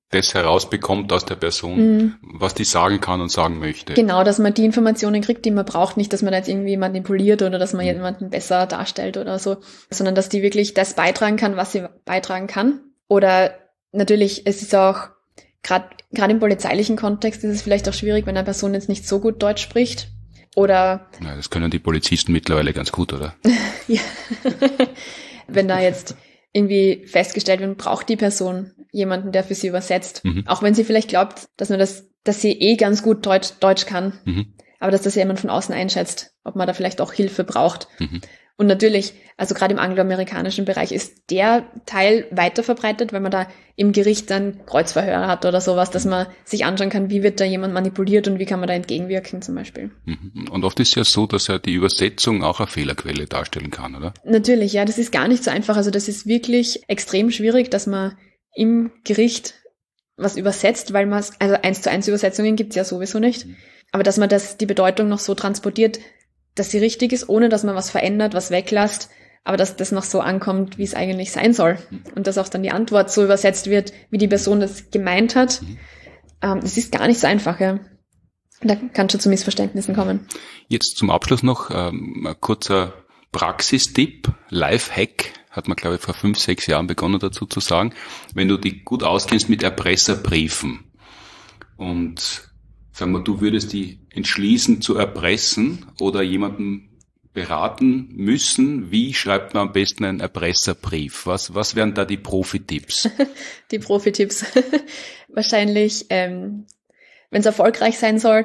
das herausbekommt aus der Person, mhm. was die sagen kann und sagen möchte. Genau, dass man die Informationen kriegt, die man braucht, nicht, dass man da jetzt irgendwie manipuliert oder dass man mhm. jemanden besser darstellt oder so, sondern dass die wirklich das beitragen kann, was sie beitragen kann. Oder natürlich, es ist auch, gerade gerade im polizeilichen Kontext ist es vielleicht auch schwierig, wenn eine Person jetzt nicht so gut Deutsch spricht. Oder ja, das können die Polizisten mittlerweile ganz gut, oder? Ja. Wenn da jetzt irgendwie festgestellt wird, braucht die Person jemanden, der für sie übersetzt. Mhm. Auch wenn sie vielleicht glaubt, dass man das, dass sie eh ganz gut Deutsch, Deutsch kann. Mhm. Aber dass das jemand von außen einschätzt, ob man da vielleicht auch Hilfe braucht. Mhm. Und natürlich, also gerade im angloamerikanischen Bereich ist der Teil weiter verbreitet, weil man da im Gericht dann Kreuzverhöre hat oder sowas, dass man sich anschauen kann, wie wird da jemand manipuliert und wie kann man da entgegenwirken zum Beispiel. Und oft ist es ja so, dass ja die Übersetzung auch eine Fehlerquelle darstellen kann, oder? Natürlich, ja, das ist gar nicht so einfach. Also das ist wirklich extrem schwierig, dass man im Gericht was übersetzt, weil man, also eins zu eins Übersetzungen gibt's ja sowieso nicht, aber dass man das, die Bedeutung noch so transportiert, dass sie richtig ist, ohne dass man was verändert, was weglässt, aber dass das noch so ankommt, wie es eigentlich sein soll. Und dass auch dann die Antwort so übersetzt wird, wie die Person das gemeint hat. Ähm, das ist gar nicht so einfach, ja. Da kann schon zu Missverständnissen kommen. Jetzt zum Abschluss noch ähm, ein kurzer Praxistipp, Lifehack, hat man, glaube ich, vor fünf, sechs Jahren begonnen dazu zu sagen. Wenn du dich gut auskennst mit Erpresserbriefen und sagen wir, du würdest die entschließen zu erpressen oder jemanden beraten müssen, wie schreibt man am besten einen Erpresserbrief? Was, was wären da die Profi-Tipps? Die Profi-Tipps. Wahrscheinlich, ähm, wenn es erfolgreich sein soll,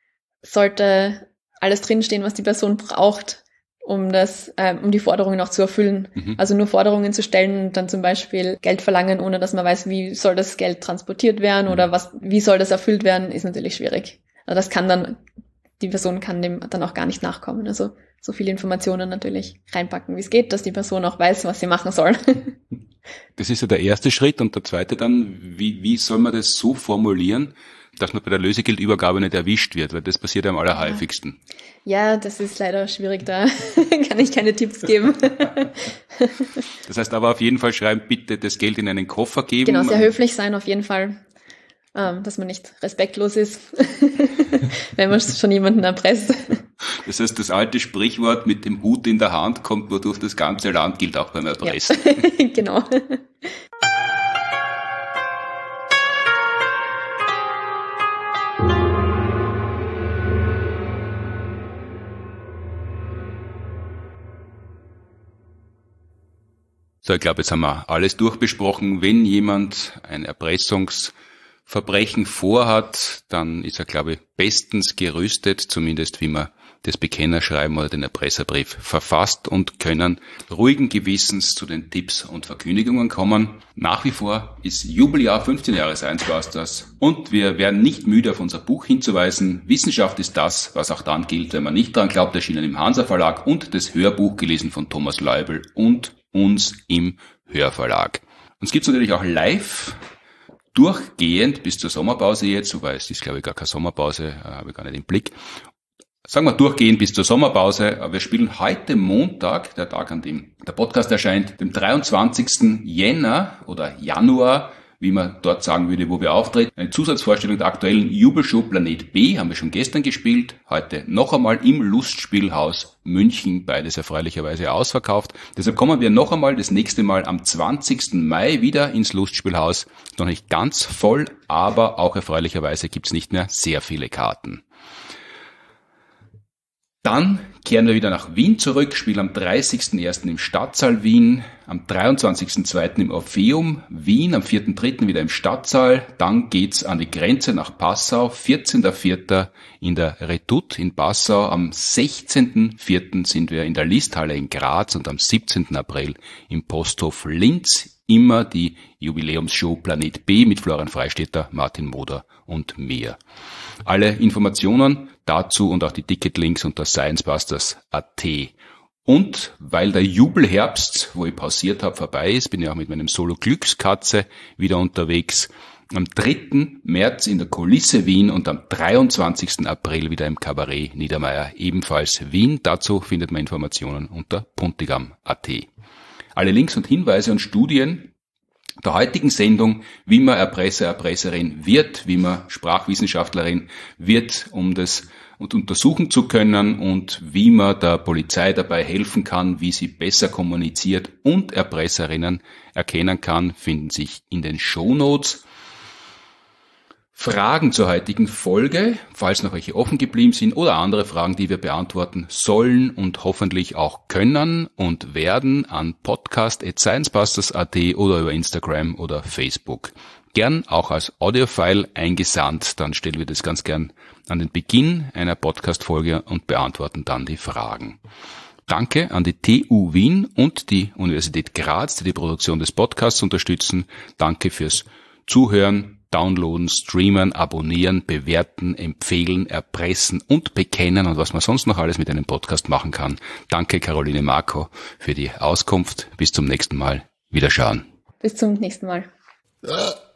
sollte alles drinstehen, was die Person braucht, um das, ähm, um die Forderungen auch zu erfüllen. Mhm. Also nur Forderungen zu stellen und dann zum Beispiel Geld verlangen, ohne dass man weiß, wie soll das Geld transportiert werden mhm. oder was, wie soll das erfüllt werden, ist natürlich schwierig. Also das kann dann, die Person kann dem dann auch gar nicht nachkommen. Also so viele Informationen natürlich reinpacken, wie es geht, dass die Person auch weiß, was sie machen soll. Das ist ja der erste Schritt und der zweite dann, wie, wie soll man das so formulieren, dass man bei der Lösegeldübergabe nicht erwischt wird, weil das passiert am allerhäufigsten. Ja, das ist leider schwierig, da kann ich keine Tipps geben. Das heißt aber auf jeden Fall schreiben, bitte das Geld in einen Koffer geben. Genau, sehr höflich sein auf jeden Fall, dass man nicht respektlos ist, wenn man schon jemanden erpresst. Das heißt, das alte Sprichwort mit dem Hut in der Hand kommt nur durch das ganze Land, gilt auch beim Erpressen. Ja. Genau. So, ich glaube, jetzt haben wir alles durchbesprochen. Wenn jemand ein Erpressungsverbrechen vorhat, dann ist er, glaube ich, bestens gerüstet, zumindest wie man das Bekennerschreiben oder den Erpresserbrief verfasst und können ruhigen Gewissens zu den Tipps und Verkündigungen kommen. Nach wie vor ist Jubeljahr fünfzehn Jahre Science Busters und wir werden nicht müde, auf unser Buch hinzuweisen. Wissenschaft ist das, was auch dann gilt, wenn man nicht daran glaubt, erschienen im Hansa Verlag und das Hörbuch gelesen von Thomas Leubel und uns im Hörverlag. Uns gibt's natürlich auch live, durchgehend bis zur Sommerpause jetzt, wobei es ist, glaube ich, gar keine Sommerpause, äh, habe ich gar nicht im Blick. Sagen wir durchgehend bis zur Sommerpause. Wir spielen heute Montag, der Tag, an dem der Podcast erscheint, dem dreiundzwanzigsten Jänner oder Januar, wie man dort sagen würde, wo wir auftreten. Eine Zusatzvorstellung der aktuellen Jubelshow Planet B haben wir schon gestern gespielt. Heute noch einmal im Lustspielhaus München, beides erfreulicherweise ausverkauft. Deshalb kommen wir noch einmal das nächste Mal am zwanzigsten Mai wieder ins Lustspielhaus. Noch nicht ganz voll, aber auch erfreulicherweise gibt's nicht mehr sehr viele Karten. Dann kehren wir wieder nach Wien zurück, spielen am dreißigsten ersten im Stadtsaal Wien, am dreiundzwanzigsten zweiten im Orpheum Wien, am vierten dritten wieder im Stadtsaal, dann geht's an die Grenze nach Passau, vierzehnten vierten in der Redoute in Passau, am sechzehnten vierten sind wir in der Listhalle in Graz und am siebzehnten April im Posthof Linz, immer die Jubiläumsshow Planet B mit Florian Freistetter, Martin Moder und mir. Alle Informationen dazu und auch die Ticketlinks unter sciencebusters punkt a t. Und weil der Jubelherbst, wo ich pausiert habe, vorbei ist, bin ich auch mit meinem Solo Glückskatze wieder unterwegs. Am dritten März in der Kulisse Wien und am dreiundzwanzigsten April wieder im Kabarett Niedermeyer, ebenfalls Wien. Dazu findet man Informationen unter puntigam punkt a t. Alle Links und Hinweise und Studien der heutigen Sendung, wie man Erpresser, Erpresserin wird, wie man Sprachwissenschaftlerin wird, um das untersuchen zu können und wie man der Polizei dabei helfen kann, wie sie besser kommuniziert und Erpresserinnen erkennen kann, finden sich in den Shownotes. Fragen zur heutigen Folge, falls noch welche offen geblieben sind, oder andere Fragen, die wir beantworten sollen und hoffentlich auch können und werden, an podcast at sciencebusters punkt at oder über Instagram oder Facebook. Gern auch als Audiofile eingesandt, dann stellen wir das ganz gern an den Beginn einer Podcast-Folge und beantworten dann die Fragen. Danke an die T U Wien und die Universität Graz, die die Produktion des Podcasts unterstützen. Danke fürs Zuhören, Downloaden, Streamen, Abonnieren, Bewerten, Empfehlen, Erpressen und Bekennen und was man sonst noch alles mit einem Podcast machen kann. Danke Caroline Marko für die Auskunft. Bis zum nächsten Mal. Wiederschauen. Bis zum nächsten Mal.